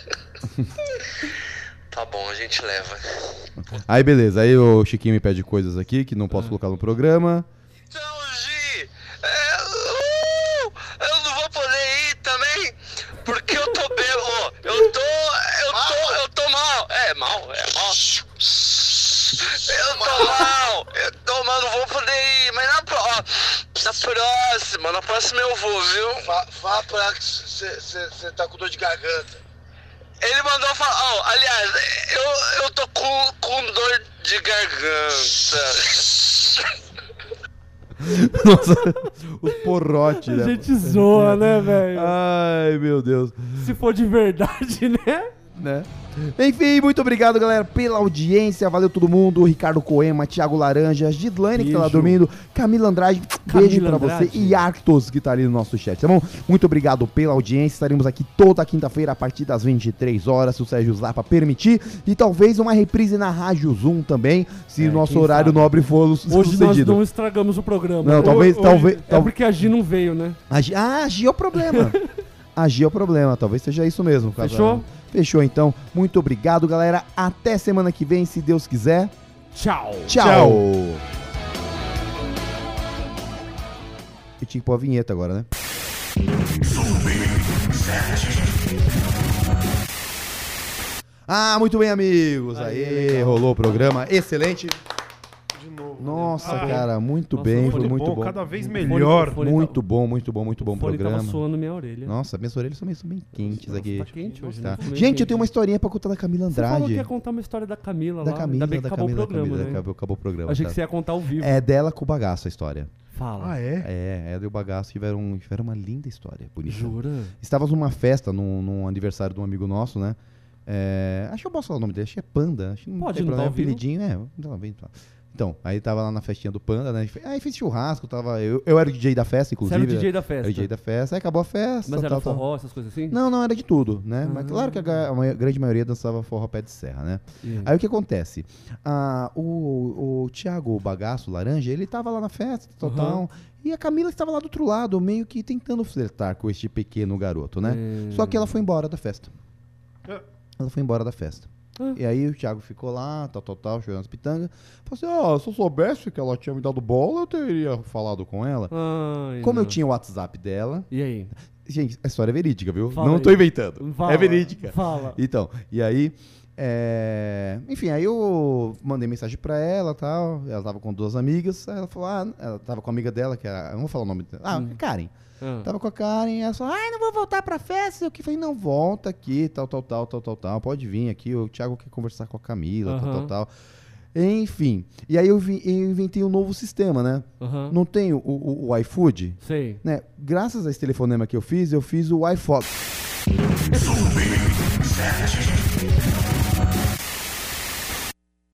Tá bom, a gente leva. Aí, beleza. Aí o Chiquinho me pede coisas aqui que não posso colocar no programa. Eu não vou poder ir também, porque eu tô bêbado. Eu tô mal. É mal. Eu tô mal, não vou poder ir. Mas na próxima eu vou, viu? Fala pra ela que você tá com dor de garganta. Ele mandou falar, aliás, eu tô com dor de garganta. Nossa, os porrotes, né? A gente zoa, né, velho? Ai, meu Deus. Se for de verdade, né? Enfim, muito obrigado, galera, pela audiência. Valeu todo mundo. Ricardo Coema, Thiago Laranja, Gidlane, que tá lá dormindo, Camila Andrade, beijo pra você, e Arctos, que tá ali no nosso chat, tá bom? Muito obrigado pela audiência. Estaremos aqui toda quinta-feira a partir das 23 horas, se o Sérgio Zappa permitir. E talvez uma reprise na Rádio Zoom também, se o nosso horário nobre for Hoje sucedido. nós não estragamos o programa. Não, talvez... É porque a Gi não veio, né? A Gi é o problema. A Gi é o problema, talvez seja isso mesmo. Fechou? Fechou, então. Muito obrigado, galera. Até semana que vem, se Deus quiser. Tchau. Tchau. Eu tinha que pôr a vinheta agora, né? Muito bem, amigos. Aí, rolou o programa. Excelente. Nossa, cara, muito bem, foi muito bom. Cada vez melhor. Muito bom o programa. Tava suando minha orelha. Nossa, minhas orelhas são bem quentes aqui. Tá quente hoje, tá. né? Gente, eu tenho uma historinha pra contar da Camila Andrade. Você falou que ia contar uma história da Camila lá. Ainda bem que acabou o programa, né? Acabou o programa. Achei que você ia contar ao vivo. É dela com o Bagaço a história. Fala. É, e o Bagaço tiveram uma linda história, bonita. Jura? Estávamos numa festa, num aniversário de um amigo nosso, né? Acho que eu posso falar o nome dele, acho que é Panda. Acho que não pode, tem não problema, tá ao vivo? apelidinho, Então, aí tava lá na festinha do Panda, né? Aí fez churrasco, eu era o DJ da festa, inclusive. Você era o DJ da festa? Era o DJ da festa, aí acabou a festa. Mas era forró, essas coisas assim? Não, era de tudo, né? Mas claro que a grande maioria dançava forró pé de serra, né? Aí o que acontece? O Thiago Bagaço Laranja, ele tava lá na festa, total. E a Camila estava lá do outro lado, meio que tentando flertar com este pequeno garoto, né? Só que ela foi embora da festa. Ela foi embora da festa. E aí o Thiago ficou lá, chorando as pitangas. Falou assim, se eu soubesse que ela tinha me dado bola, eu teria falado com ela. Como eu tinha o WhatsApp dela... E aí? Gente, a história é verídica, viu? Fala Não aí. tô inventando. Fala, é verídica. Fala. Então, e aí... Enfim, aí eu mandei mensagem pra ela e tal. Ela tava com 2 amigas. Aí ela falou, ela tava com a amiga dela, que era... Eu não vou falar o nome dela. Karen. Tava com a Karen, ela falou, não vou voltar pra festa. Eu falei, não, volta aqui, tal, pode vir aqui, o Thiago quer conversar com a Camila, tal. Enfim, e aí eu inventei um novo sistema, né? Não tem o iFood? Sei. Né? Graças a esse telefonema que eu fiz o iPhone.